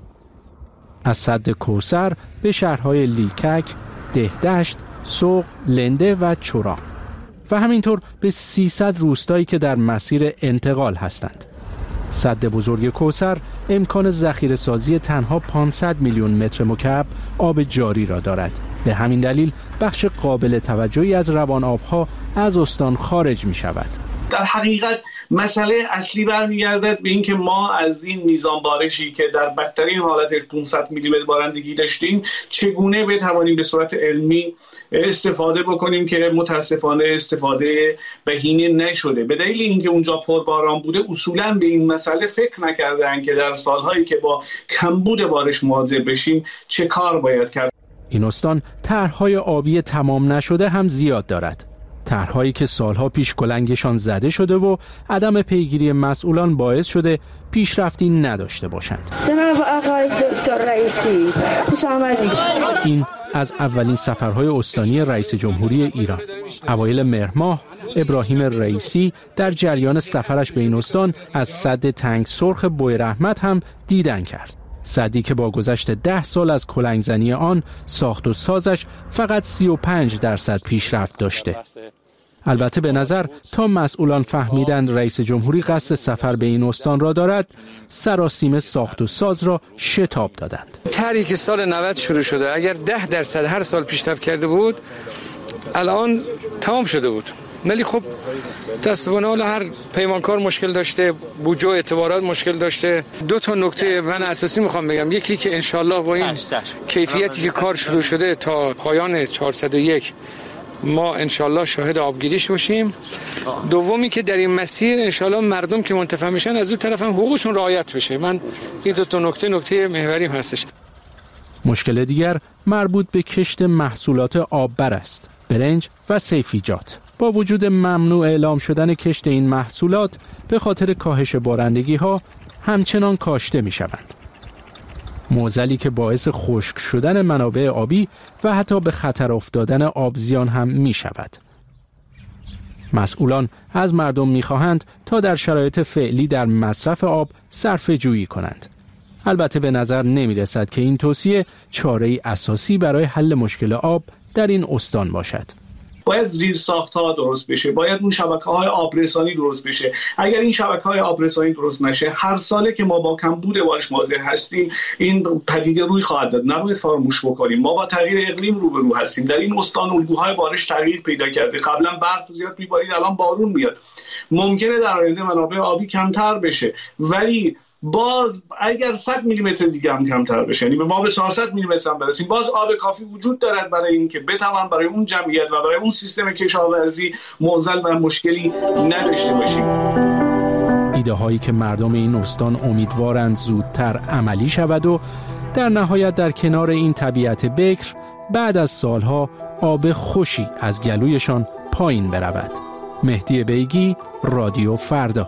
از سد کوثر به شهرهای لیکک، دهدشت، سوق، لنده و چورا و همینطور به سیصد روستایی که در مسیر انتقال هستند. سد بزرگ کوثر امکان ذخیره سازی تنها پانصد میلیون متر مکعب آب جاری را دارد. به همین دلیل بخش قابل توجهی از روان آبها از استان خارج می شود. در حقیقت مسئله اصلی برمیگردد به این که ما از این میزان بارشی که در بدترین حالتش پانصد میلی متر بارندگی داشتیم چگونه بتوانیم به صورت علمی استفاده بکنیم که متاسفانه استفاده بهینه نشده. به دلیل اینکه اونجا پرباران بوده اصولا به این مسئله فکر نکردن که در سالهایی که با کمبود بارش مواجه بشیم چه کار باید کرد. این استان طرح‌های آبی تمام نشده هم زیاد دارد. طرح‌هایی که سالها پیش کلنگشان زده شده و عدم پیگیری مسئولان باعث شده پیشرفتی نداشته باشند. جناب آقای دکتر رئیسی، خوش آمدید. این از اولین سفرهای استانی رئیس جمهوری ایران. اوایل مهر ماه ابراهیم رئیسی در جریان سفرش به این استان از سد تنگ سرخ بویرحمت هم دیدن کرد. سدی که با گذشت ده سال از کلنگزنی آن ساخت و سازش فقط سی و پنج درصد پیشرفت داشته. البته به نظر تا مسئولان فهمیدند رئیس جمهوری قصد سفر به این استان را دارد، سراسیمه ساخت و ساز را شتاب دادند. طرحی که سال نود شروع شده اگر ده درصد هر سال پیشرفت کرده بود الان تمام شده بود. ولی خب متأسفانه حالا هر پیمانکار مشکل داشته، بودجه و اعتبارات مشکل داشته. دو تا نکته من اساسی میخوام بگم. یکی که انشالله با این کیفیتی که کار شروع شده تا پایان چهارصد و یک ما انشالله شاهد آبگیریش باشیم. دومی که در این مسیر انشالله مردم که منتفع میشن از اون طرف هم حقوقشون رعایت بشه. من این دو تا نکته نکته محوریم هستش. مشکل دیگر مربوط به کشت محصولات آببر است، برنج و سیفیجات. با وجود ممنوع اعلام شدن کشت این محصولات به خاطر کاهش بارندگی ها همچنان کاشته می شوند. معضلی که باعث خشک شدن منابع آبی و حتی به خطر افتادن آبزیان هم می شود. مسئولان از مردم می خواهند تا در شرایط فعلی در مصرف آب صرفه جویی کنند. البته به نظر نمی رسد که این توصیه چاره‌ای اساسی برای حل مشکل آب در این استان باشد. باید زیر ساخت‌ها درست بشه، باید اون شبکه‌های آبرسانی درست بشه. اگر این شبکه‌های آبرسانی درست نشه، هر ساله که ما با کمبود بارش مواجه هستیم این پدیده روی خواهد داد. نباید فراموش بکنیم. ما با تغییر اقلیم روبرو هستیم. در این استان الگوهای بارش تغییر پیدا کرده. قبلا برف زیاد میبارید، الان بارون میاد. ممکنه در آینده منابع آبی کمتر بشه، ولی باز اگر صد میلیمتر دیگه هم کمتر بشه، یعنی ما به چهارصد میلیمتر هم برسیم، باز آب کافی وجود دارد برای اینکه بتوان برای اون جمعیت و برای اون سیستم کشاورزی معضل و مشکلی نداشته باشیم. ایده هایی که مردم این استان امیدوارند زودتر عملی شود و در نهایت در کنار این طبیعت بکر بعد از سالها آب خوشی از گلویشان پایین برود. مهدی بیگی، رادیو فردا.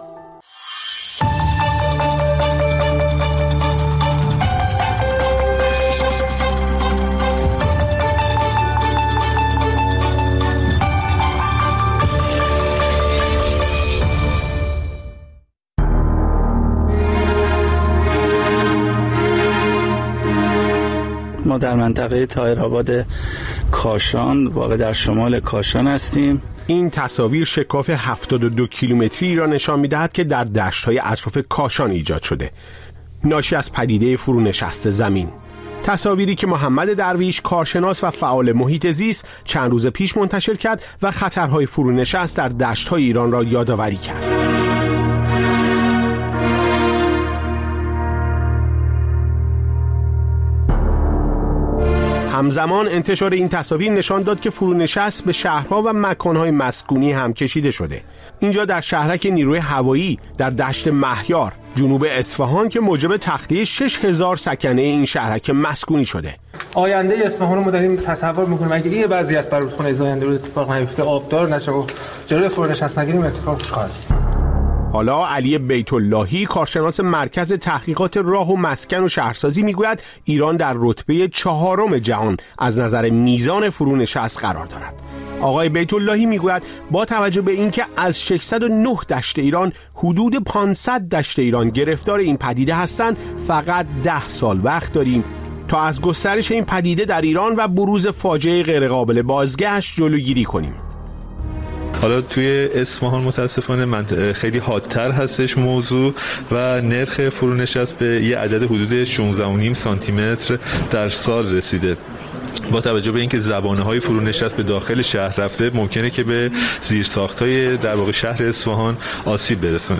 ما در منطقه طاهرآباد کاشان، واقع در شمال کاشان هستیم. این تصاویر شکاف هفتاد و دو کیلومتری را نشان می‌دهد که در دشت‌های اطراف کاشان ایجاد شده، ناشی از پدیده فرونشست زمین. تصاویری که محمد درویش، کارشناس و فعال محیط زیست، چند روز پیش منتشر کرد و خطرهای فرونشست در دشت‌های ایران را یادآوری کرد. همزمان انتشار این تصاویر نشان داد که فرونشست به شهرها و مکانهای مسکونی هم کشیده شده. اینجا در شهرک نیروی هوایی در دشت مهیار جنوب اصفهان که موجب تخلیه شش هزار سکنه این شهرک مسکونی شده. آینده اصفهان رو ما داریم تصور می‌کنیم اگه این وضعیت بر رودخونه آینده رو اتفاق نیفته، آبدار نشه و جلوی فرونشست نگیریم، اتفاق خواهد. حالا علی بیت اللهی، کارشناس مرکز تحقیقات راه و مسکن و شهرسازی، میگوید ایران در رتبه چهارم جهان از نظر میزان فرونشست قرار دارد. آقای بیت اللهی میگوید با توجه به اینکه از ششصد و نه دشت ایران حدود پانصد دشت ایران گرفتار این پدیده هستند، فقط ده سال وقت داریم تا از گسترش این پدیده در ایران و بروز فاجعه غیرقابل بازگشت جلوگیری کنیم. حالا توی اصفهان متاسفانه منطقه خیلی حادتر هستش موضوع و نرخ فرونشست به یه عدد حدود شانزده و نیم سانتی متر در سال رسیده. با توجه به اینکه زبانه‌های فرونشست به داخل شهر رفته، ممکنه که به زیرساخت‌های در واقع شهر اصفهان آسیب برسونه.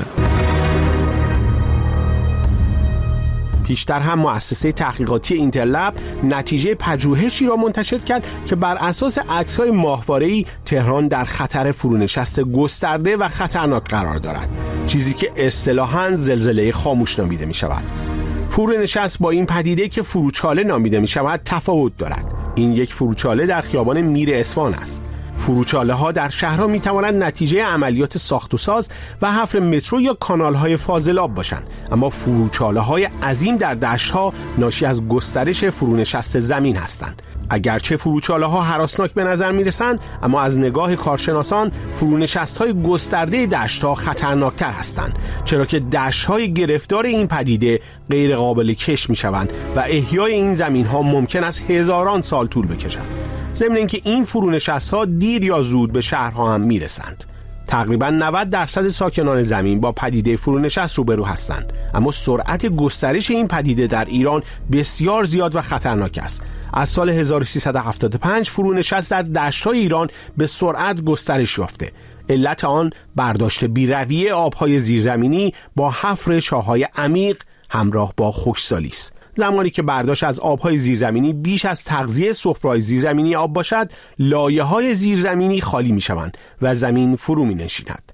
پیشتر هم مؤسسه تحقیقاتی اینترلب نتیجه پژوهشی را منتشر کرد که بر اساس عکس‌های ماهواره‌ای تهران در خطر فرونشست گسترده و خطرناک قرار دارد، چیزی که اصطلاحاً زلزله خاموش نامیده می‌شود. فرونشست با این پدیده که فروچاله نامیده می‌شود تفاوت دارد. این یک فروچاله در خیابان میر اصفهان است. فروچاله ها در شهرها می توانند نتیجه عملیات ساخت و ساز و حفر مترو یا کانال های فاضلاب باشند، اما فروچاله های عظیم در دشت ها ناشی از گسترش فرونشست زمین هستند. اگرچه فروچاله ها هراسناک به نظر می رسند، اما از نگاه کارشناسان فرونشست های گسترده دشت ها خطرناکتر هستند، چرا که دشت های گرفتار این پدیده غیر قابل کشت می شوند و احیای این زمین ها ممکن است هزاران سال طول بکشد. ضمن اینکه این فرونشست‌ها دیر یا زود به شهرها هم میرسند. تقریباً نود درصد ساکنان زمین با پدیده فرونشست روبرو هستند، اما سرعت گسترش این پدیده در ایران بسیار زیاد و خطرناک است. از سال هزار و سیصد و هفتاد و پنج فرونشست در دشت‌های ایران به سرعت گسترش یافته. علت آن برداشت بی‌رویه آب‌های زیرزمینی با حفر چاه‌های عمیق همراه با خشکسالی است. زمانی که برداشت از آب‌های زیرزمینی بیش از تغذیه سفره‌های زیرزمینی آب باشد، لایه‌های زیرزمینی خالی می‌شوند و زمین فرو می‌نشیند.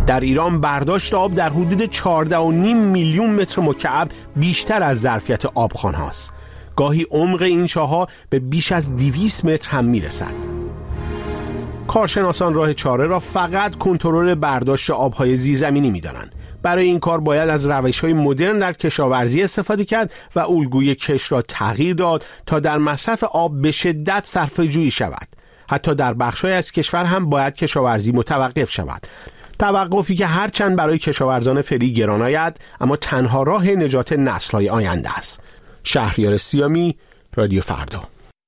در ایران برداشت آب در حدود چهارده و نیم میلیون متر مکعب بیشتر از ظرفیت آبخوان هاست. گاهی عمق این چاه‌ها به بیش از دویست متر هم میرسد. کارشناسان راه چاره را فقط کنترل برداشت آبهای زیرزمینی می‌دانند. برای این کار باید از روش‌های مدرن در کشاورزی استفاده کرد و الگوی کش را تغییر داد تا در مصرف آب به شدت صرفه‌جویی شود. حتی در بخش‌های از کشور هم باید کشاورزی متوقف شود. توقفی که هرچند برای کشاورزان فعلی گران آید، اما تنها راه نجات نسل‌های آینده است. شهریار سیامی، رادیو فردا.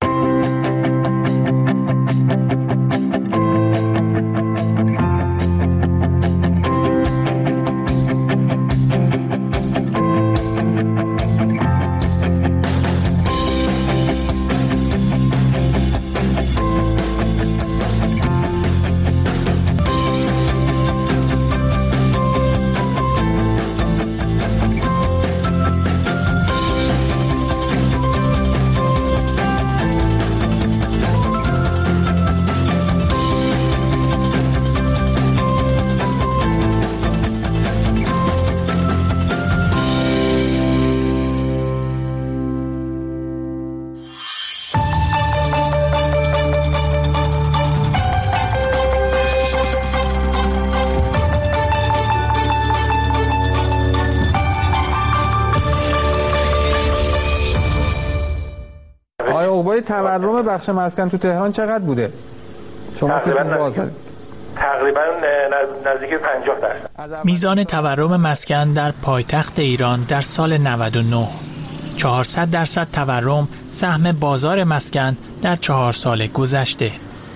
تورم بخش مسکن تو تهران چقدر بوده؟ شما که تقریبا تقریبا نزدیک پنجاه درصد. میزان تورم مسکن در پایتخت ایران در سال نود و نه، چهارصد درصد تورم سهم بازار مسکن در چهار سال گذشته.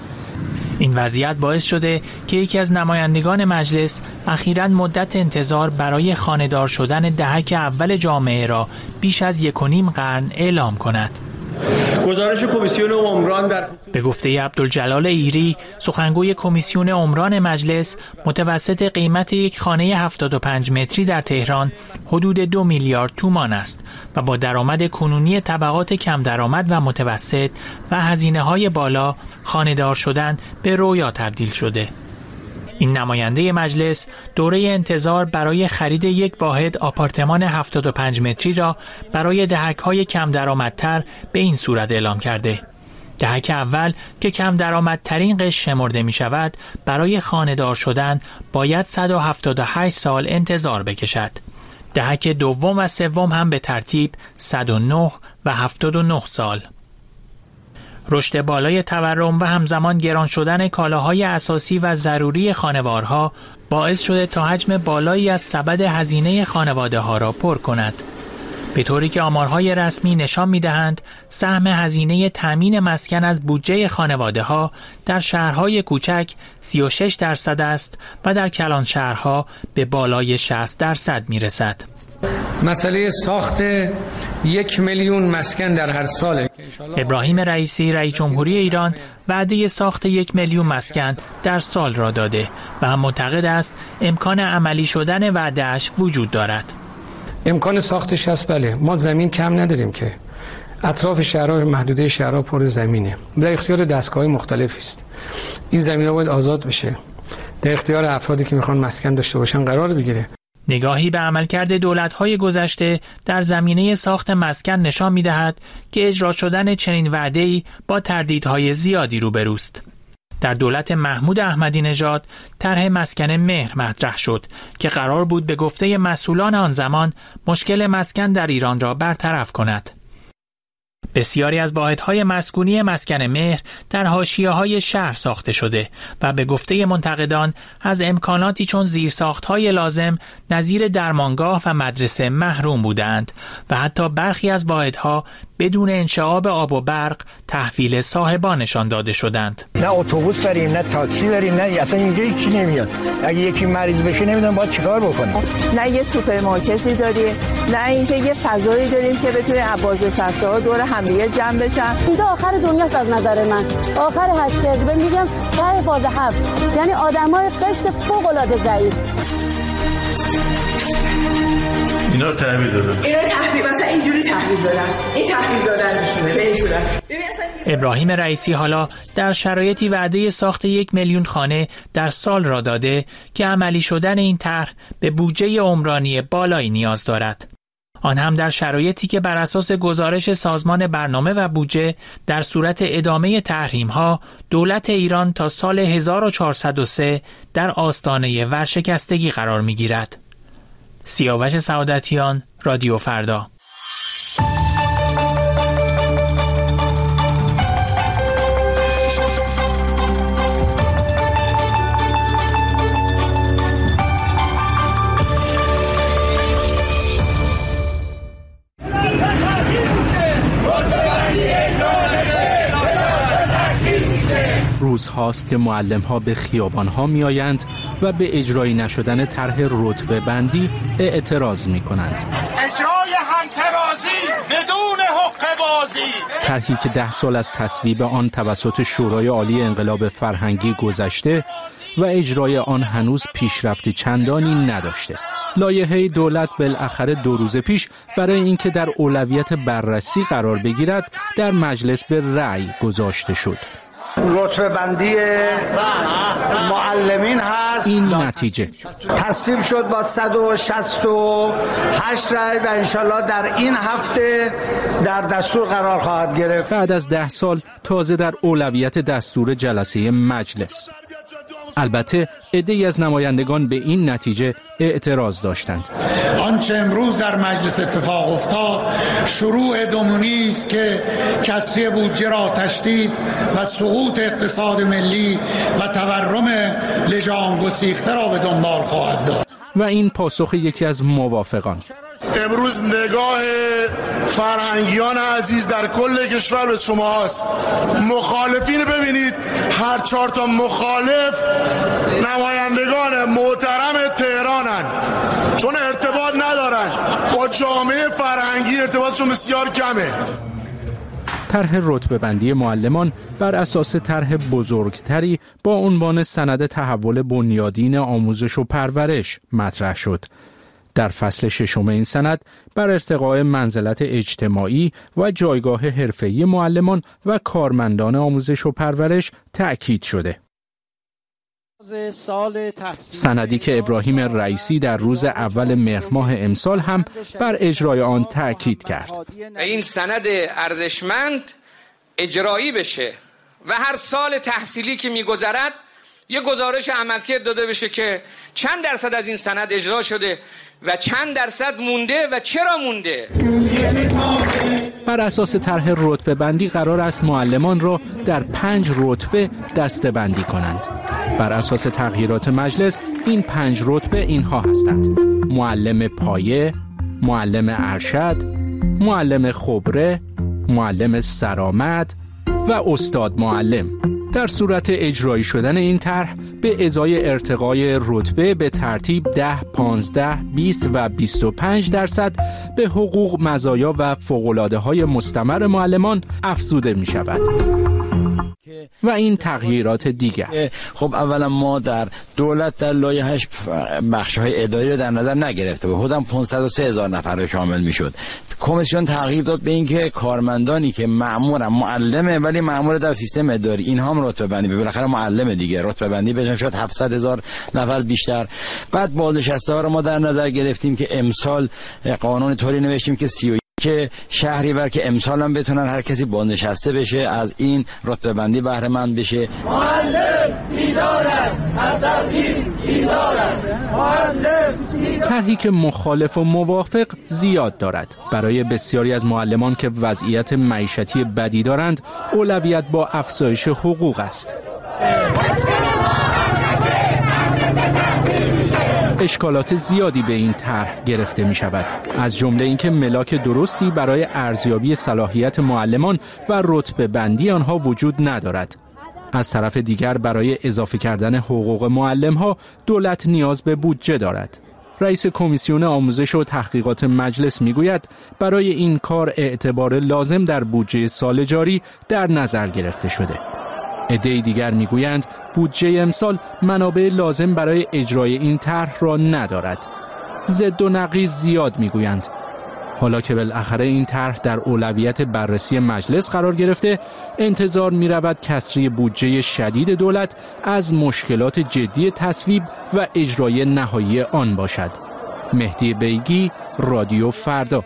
این وضعیت باعث شده که یکی از نمایندگان مجلس اخیراً مدت انتظار برای خانه‌دار شدن دهک اول جامعه را بیش از یک و نیم قرن اعلام کند. گزارش کمیسیون عمران در به گفته عبدالجلال ایری، سخنگوی کمیسیون عمران مجلس، متوسط قیمت یک خانه هفتاد و پنج متری در تهران حدود دو میلیارد تومان است و با درآمد کنونی طبقات کم درآمد و متوسط و هزینه‌های بالا، خانه‌دار شدن به رویا تبدیل شده. این نماینده مجلس دوره انتظار برای خرید یک واحد آپارتمان هفتاد و پنج متری را برای دهک‌های کم درآمدتر به این صورت اعلام کرده: دهک اول که کم درآمدترین قشر شمرده می شود، برای خانه‌دار شدن باید صد و هفتاد و هشت سال انتظار بکشد. دهک دوم و سوم هم به ترتیب صد و نه و هفتاد و نه سال. رشد بالای تورم و همزمان گران شدن کالاهای اساسی و ضروری خانوارها باعث شده تا حجم بالایی از سبد هزینه خانواده ها را پر کند. به طوری که آمارهای رسمی نشان می‌دهند سهم هزینه تامین مسکن از بودجه خانواده ها در شهرهای کوچک سی و شش درصد است و در کلان شهرها به بالای شصت درصد می‌رسد. مسئله ساخت یک میلیون مسکن در هر ساله. ابراهیم رئیسی، رئیس جمهوری ایران، وعده ساخت یک میلیون مسکن در سال را داده و هم معتقد است امکان عملی شدن وعده‌اش وجود دارد. امکان ساختش هست، بله. ما زمین کم نداریم که. اطراف شهرها، محدوده شهرها پر زمینه. در اختیار دستگاه‌های مختلفی است. این زمین‌ها باید آزاد بشه. در اختیار افرادی که میخوان مسکن داشته باشن قرار بگیره. نگاهی به عملکرد دولت‌های گذشته در زمینه ساخت مسکن نشان می‌دهد که اجرا شدن چنین وعده‌ای با تردیدهای زیادی روبروست. در دولت محمود احمدی نژاد طرح مسکن مهر مطرح شد که قرار بود به گفته مسئولان آن زمان مشکل مسکن در ایران را برطرف کند. بسیاری از واحدهای مسکونی مسکن مهر در حاشیه‌های شهر ساخته شده و به گفته منتقدان از امکاناتی چون زیرساخت‌های لازم نظیر درمانگاه و مدرسه محروم بودند و حتی برخی از واحدها بدون انشعاب آب و برق تحویل صاحبانشان داده شدند. نه اتوبوس داریم، نه تاکسی داریم، نه اصلا اینجا هیچی نمیاد. اگه یکی مریض بشه نمیدونم باید چیکار بکنه. نه یه سوپرمارکتی داریم، نه اینکه یه فضایی داریم که بتونه عباس و شصت‌ها دور هم دیگه جمع بشن. اینجا آخر دنیاست از نظر من. آخر هشت کرده میگم ته باز هفت. یعنی آدمای قشر فوق العاده ضعیف. اینا رو تحویل دادن. اینا تحویل مثلا اینجوری تحویل دادن. این تحویل دادن میشونه به این صورت. ابراهیم رئیسی حالا در شرایطی وعده ساخت یک میلیون خانه در سال را داده که عملی شدن این طرح به بودجه عمرانی بالایی نیاز دارد. آن هم در شرایطی که بر اساس گزارش سازمان برنامه و بودجه در صورت ادامه تحریم‌ها دولت ایران تا سال هزار و چهارصد و سه در آستانه ورشکستگی قرار می‌گیرد. سیاوش سعادتیان، رادیو فردا. روزهاست که معلم‌ها به خیابان‌ها می‌آیند و به اجرایی نشدن طرح رتبه بندی اعتراض می‌کنند. اجرای همترازی بدون حقه بازی. طرحی که ده سال از تصویب آن توسط شورای عالی انقلاب فرهنگی گذشته و اجرای آن هنوز پیشرفت چندانی نداشته. لایحه دولت بالاخره دو روز پیش برای اینکه در اولویت بررسی قرار بگیرد در مجلس به رأی گذاشته شد. رتبه بندی معلمین هست. این نتیجه تصویب شد با صد و شصت و هشت رأی و انشالله در این هفته در دستور قرار خواهد گرفت. بعد از ده سال تازه در اولویت دستور جلسه مجلس. البته عده‌ای از نمایندگان به این نتیجه اعتراض داشتند. آنچه امروز در مجلس اتفاق افتاد شروع دومونی است که کسری بودجه را تشدید و سقوط اقتصاد ملی و تورم لجام گسیخته را به دنبال خواهد داشت. و این پاسخ یکی از موافقان. امروز نگاه فرهنگیان عزیز در کل کشور به شما هست. مخالفین ببینید، هر چهار تا مخالف نمایندگان محترم تهرانن، چون ارتباط ندارن با جامعه فرهنگی، ارتباطشون بسیار کمه. طرح رتبه بندی معلمان بر اساس طرح بزرگتری با عنوان سند تحول بنیادین آموزش و پرورش مطرح شد. در فصل ششم این سند بر ارتقاء منزلت اجتماعی و جایگاه حرفه‌ای معلمان و کارمندان آموزش و پرورش تأکید شده. سندی که ابراهیم رئیسی در روز اول مهر ماه امسال هم بر اجرای آن تأکید کرد. این سند ارزشمند اجرایی بشه و هر سال تحصیلی که می‌گذرد یه گزارش عملکرد داده بشه که چند درصد از این سند اجرا شده و چند درصد مونده و چرا مونده. بر اساس طرح رتبه بندی قرار است معلمان را در پنج رتبه دسته بندی کنند. بر اساس تغییرات مجلس این پنج رتبه اینها هستند: معلم پایه، معلم ارشد، معلم خبره، معلم سرآمد و استاد معلم. در صورت اجرایی شدن این طرح به ازای ارتقای رتبه به ترتیب ده، پانزده، بیست و بیست و پنج درصد به حقوق، مزایا و فوق‌العاده‌های مستمر معلمان افزوده می شود. و این تغییرات دیگر. خب اولا ما در دولت در لایحه‌اش بخش‌های اداری رو در نظر نگرفته بود. خودم پانصد و سه هزار نفر رو شامل می‌شد. کمیسیون تغییر داد به اینکه کارمندانی که مأمورن، معلمه ولی مأمور در سیستم اداری، اینها هم رتبه بندی، بالاخره معلم دیگه رتبه بندی بشن، شد هفتصد هزار نفر بیشتر. بعد بازنشسته ها رو ما در نظر گرفتیم که امسال قانون طوری نوشتیم که سی و که شهریور که امسال هم بتونن هر کسی بازنشسته بشه، از این رتبه بندی بهره مند بشه. معلم بیدار است، از تبعیض بیزار است. معلم طرحی که مخالف و موافق زیاد دارد. برای بسیاری از معلمان که وضعیت معیشتی بدی دارند، اولویت با افزایش حقوق است. اشکالات زیادی به این طرح گرفته می شود، از جمله اینکه ملاک درستی برای ارزیابی صلاحیت معلمان و رتبه بندی آنها وجود ندارد. از طرف دیگر برای اضافه کردن حقوق معلم ها دولت نیاز به بودجه دارد. رئیس کمیسیون آموزش و تحقیقات مجلس می گوید برای این کار اعتبار لازم در بودجه سال جاری در نظر گرفته شده. عده‌ای دیگر میگویند بودجه امسال منابع لازم برای اجرای این طرح را ندارد. ضد و نقیض زیاد میگویند. حالا که بالاخره این طرح در اولویت بررسی مجلس قرار گرفته، انتظار می رود کسری بودجه شدید دولت از مشکلات جدی تصویب و اجرای نهایی آن باشد. مهدی بیگی، رادیو فردا.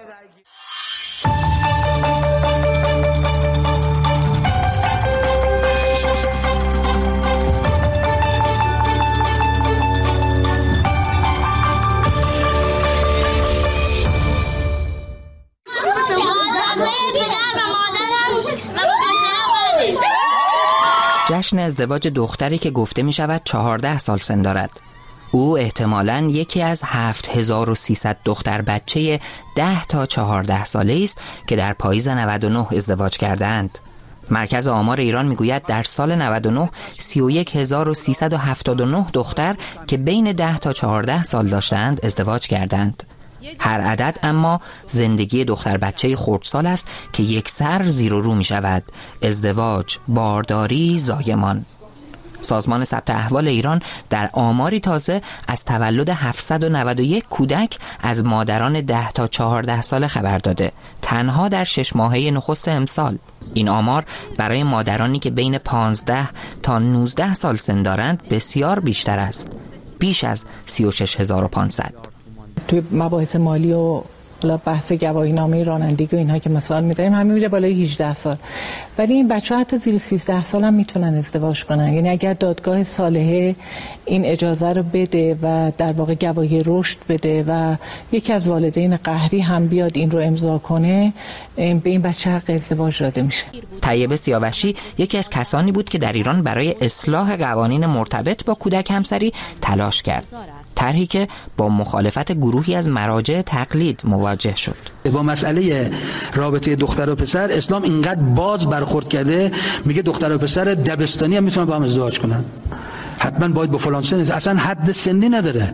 جشن ازدواج دختری که گفته می شود چهارده سال سن دارد. او احتمالاً یکی از هفت هزار و سیصد دختر بچه ده تا چهارده ساله است که در پاییز نود و نه ازدواج کردند. مرکز آمار ایران میگوید در سال نود و نه سی و یک هزار و سیصد و هفتاد و نه دختر که بین ده تا چهارده سال داشتند ازدواج کردند. هر عدد اما زندگی دختر بچه خردسال است که یک سر زیر و رو می شود. ازدواج، بارداری، زایمان. سازمان ثبت احوال ایران در آماری تازه از تولد هفتصد و نود و یک کودک از مادران ده تا چهارده سال خبر داده، تنها در شش ماهه نخست امسال. این آمار برای مادرانی که بین پانزده تا نوزده سال سن دارند بسیار بیشتر است، بیش از سی و شش هزار و پانصد. توی مباحث مالی و بحث گواهینامه رانندگی و اینها که مثال میذاریم همین میره بالای هجده سال، ولی این بچه‌ها حتی زیر سیزده سال هم میتونن ازدواج کنن. یعنی اگر دادگاه صالحه این اجازه رو بده و در واقع گواهی رشد بده و یکی از والدین قهری هم بیاد این رو امضا کنه، به این بچه حق ازدواج داده میشه. طیبه سیاوشی یکی از کسانی بود که در ایران برای اصلاح قوانین مرتبط با کودک همسری تلاش کرد، طرحی که با مخالفت گروهی از مراجع تقلید مواجه شد. با مسئله رابطه دختر و پسر اسلام اینقدر باز برخورد کرده، میگه دختر و پسر دبستانی هم میتونن با هم ازدواج کنن، حتما باید با فلان سن، اصلا حد سنی نداره.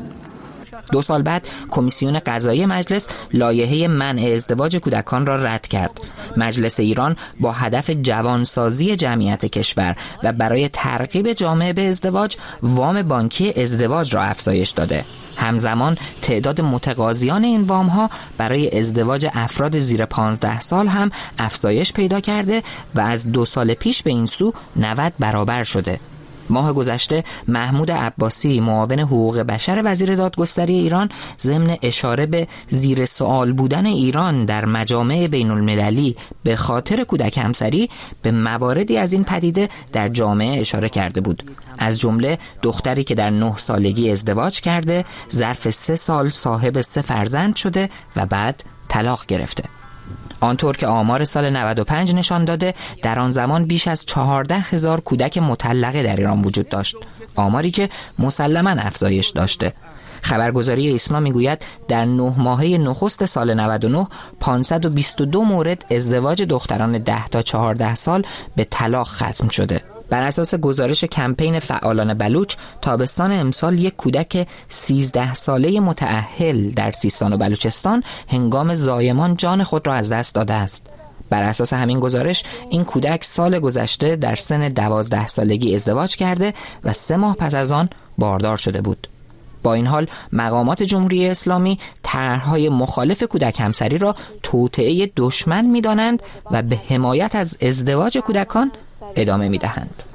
دو سال بعد کمیسیون قضایی مجلس لایحه منع ازدواج کودکان را رد کرد. مجلس ایران با هدف جوانسازی جمعیت کشور و برای ترغیب جامعه به ازدواج وام بانکی ازدواج را افزایش داده. همزمان تعداد متقاضیان این وام ها برای ازدواج افراد زیر پانزده سال هم افزایش پیدا کرده و از دو سال پیش به این سو نود برابر شده. ماه گذشته محمود عباسی، معاون حقوق بشر وزیر دادگستری ایران، ضمن اشاره به زیر سوال بودن ایران در مجامع بین المللی به خاطر کودک همسری، به مواردی از این پدیده در جامعه اشاره کرده بود. از جمله دختری که در نه سالگی ازدواج کرده، ظرف سه سال صاحب سه فرزند شده و بعد طلاق گرفته. آنطور که آمار سال نود و پنج نشان داده، در آن زمان بیش از چهارده هزار کودک مطلقه در ایران وجود داشت، آماری که مسلماً افزایش داشته. خبرگزاری ایسنا میگوید در نه ماهه نخست سال نود و نه پانصد و بیست و دو مورد ازدواج دختران ده تا چهارده سال به طلاق ختم شده. بر اساس گزارش کمپین فعالان بلوچ، تابستان امسال یک کودک سیزده ساله متأهل در سیستان و بلوچستان هنگام زایمان جان خود را از دست داده است. بر اساس همین گزارش این کودک سال گذشته در سن دوازده سالگی ازدواج کرده و سه ماه پس از آن باردار شده بود. با این حال مقامات جمهوری اسلامی طرح‌های مخالف کودک همسری را توطئه دشمن می‌دانند و به حمایت از ازدواج کودکان ادامه می‌دهند.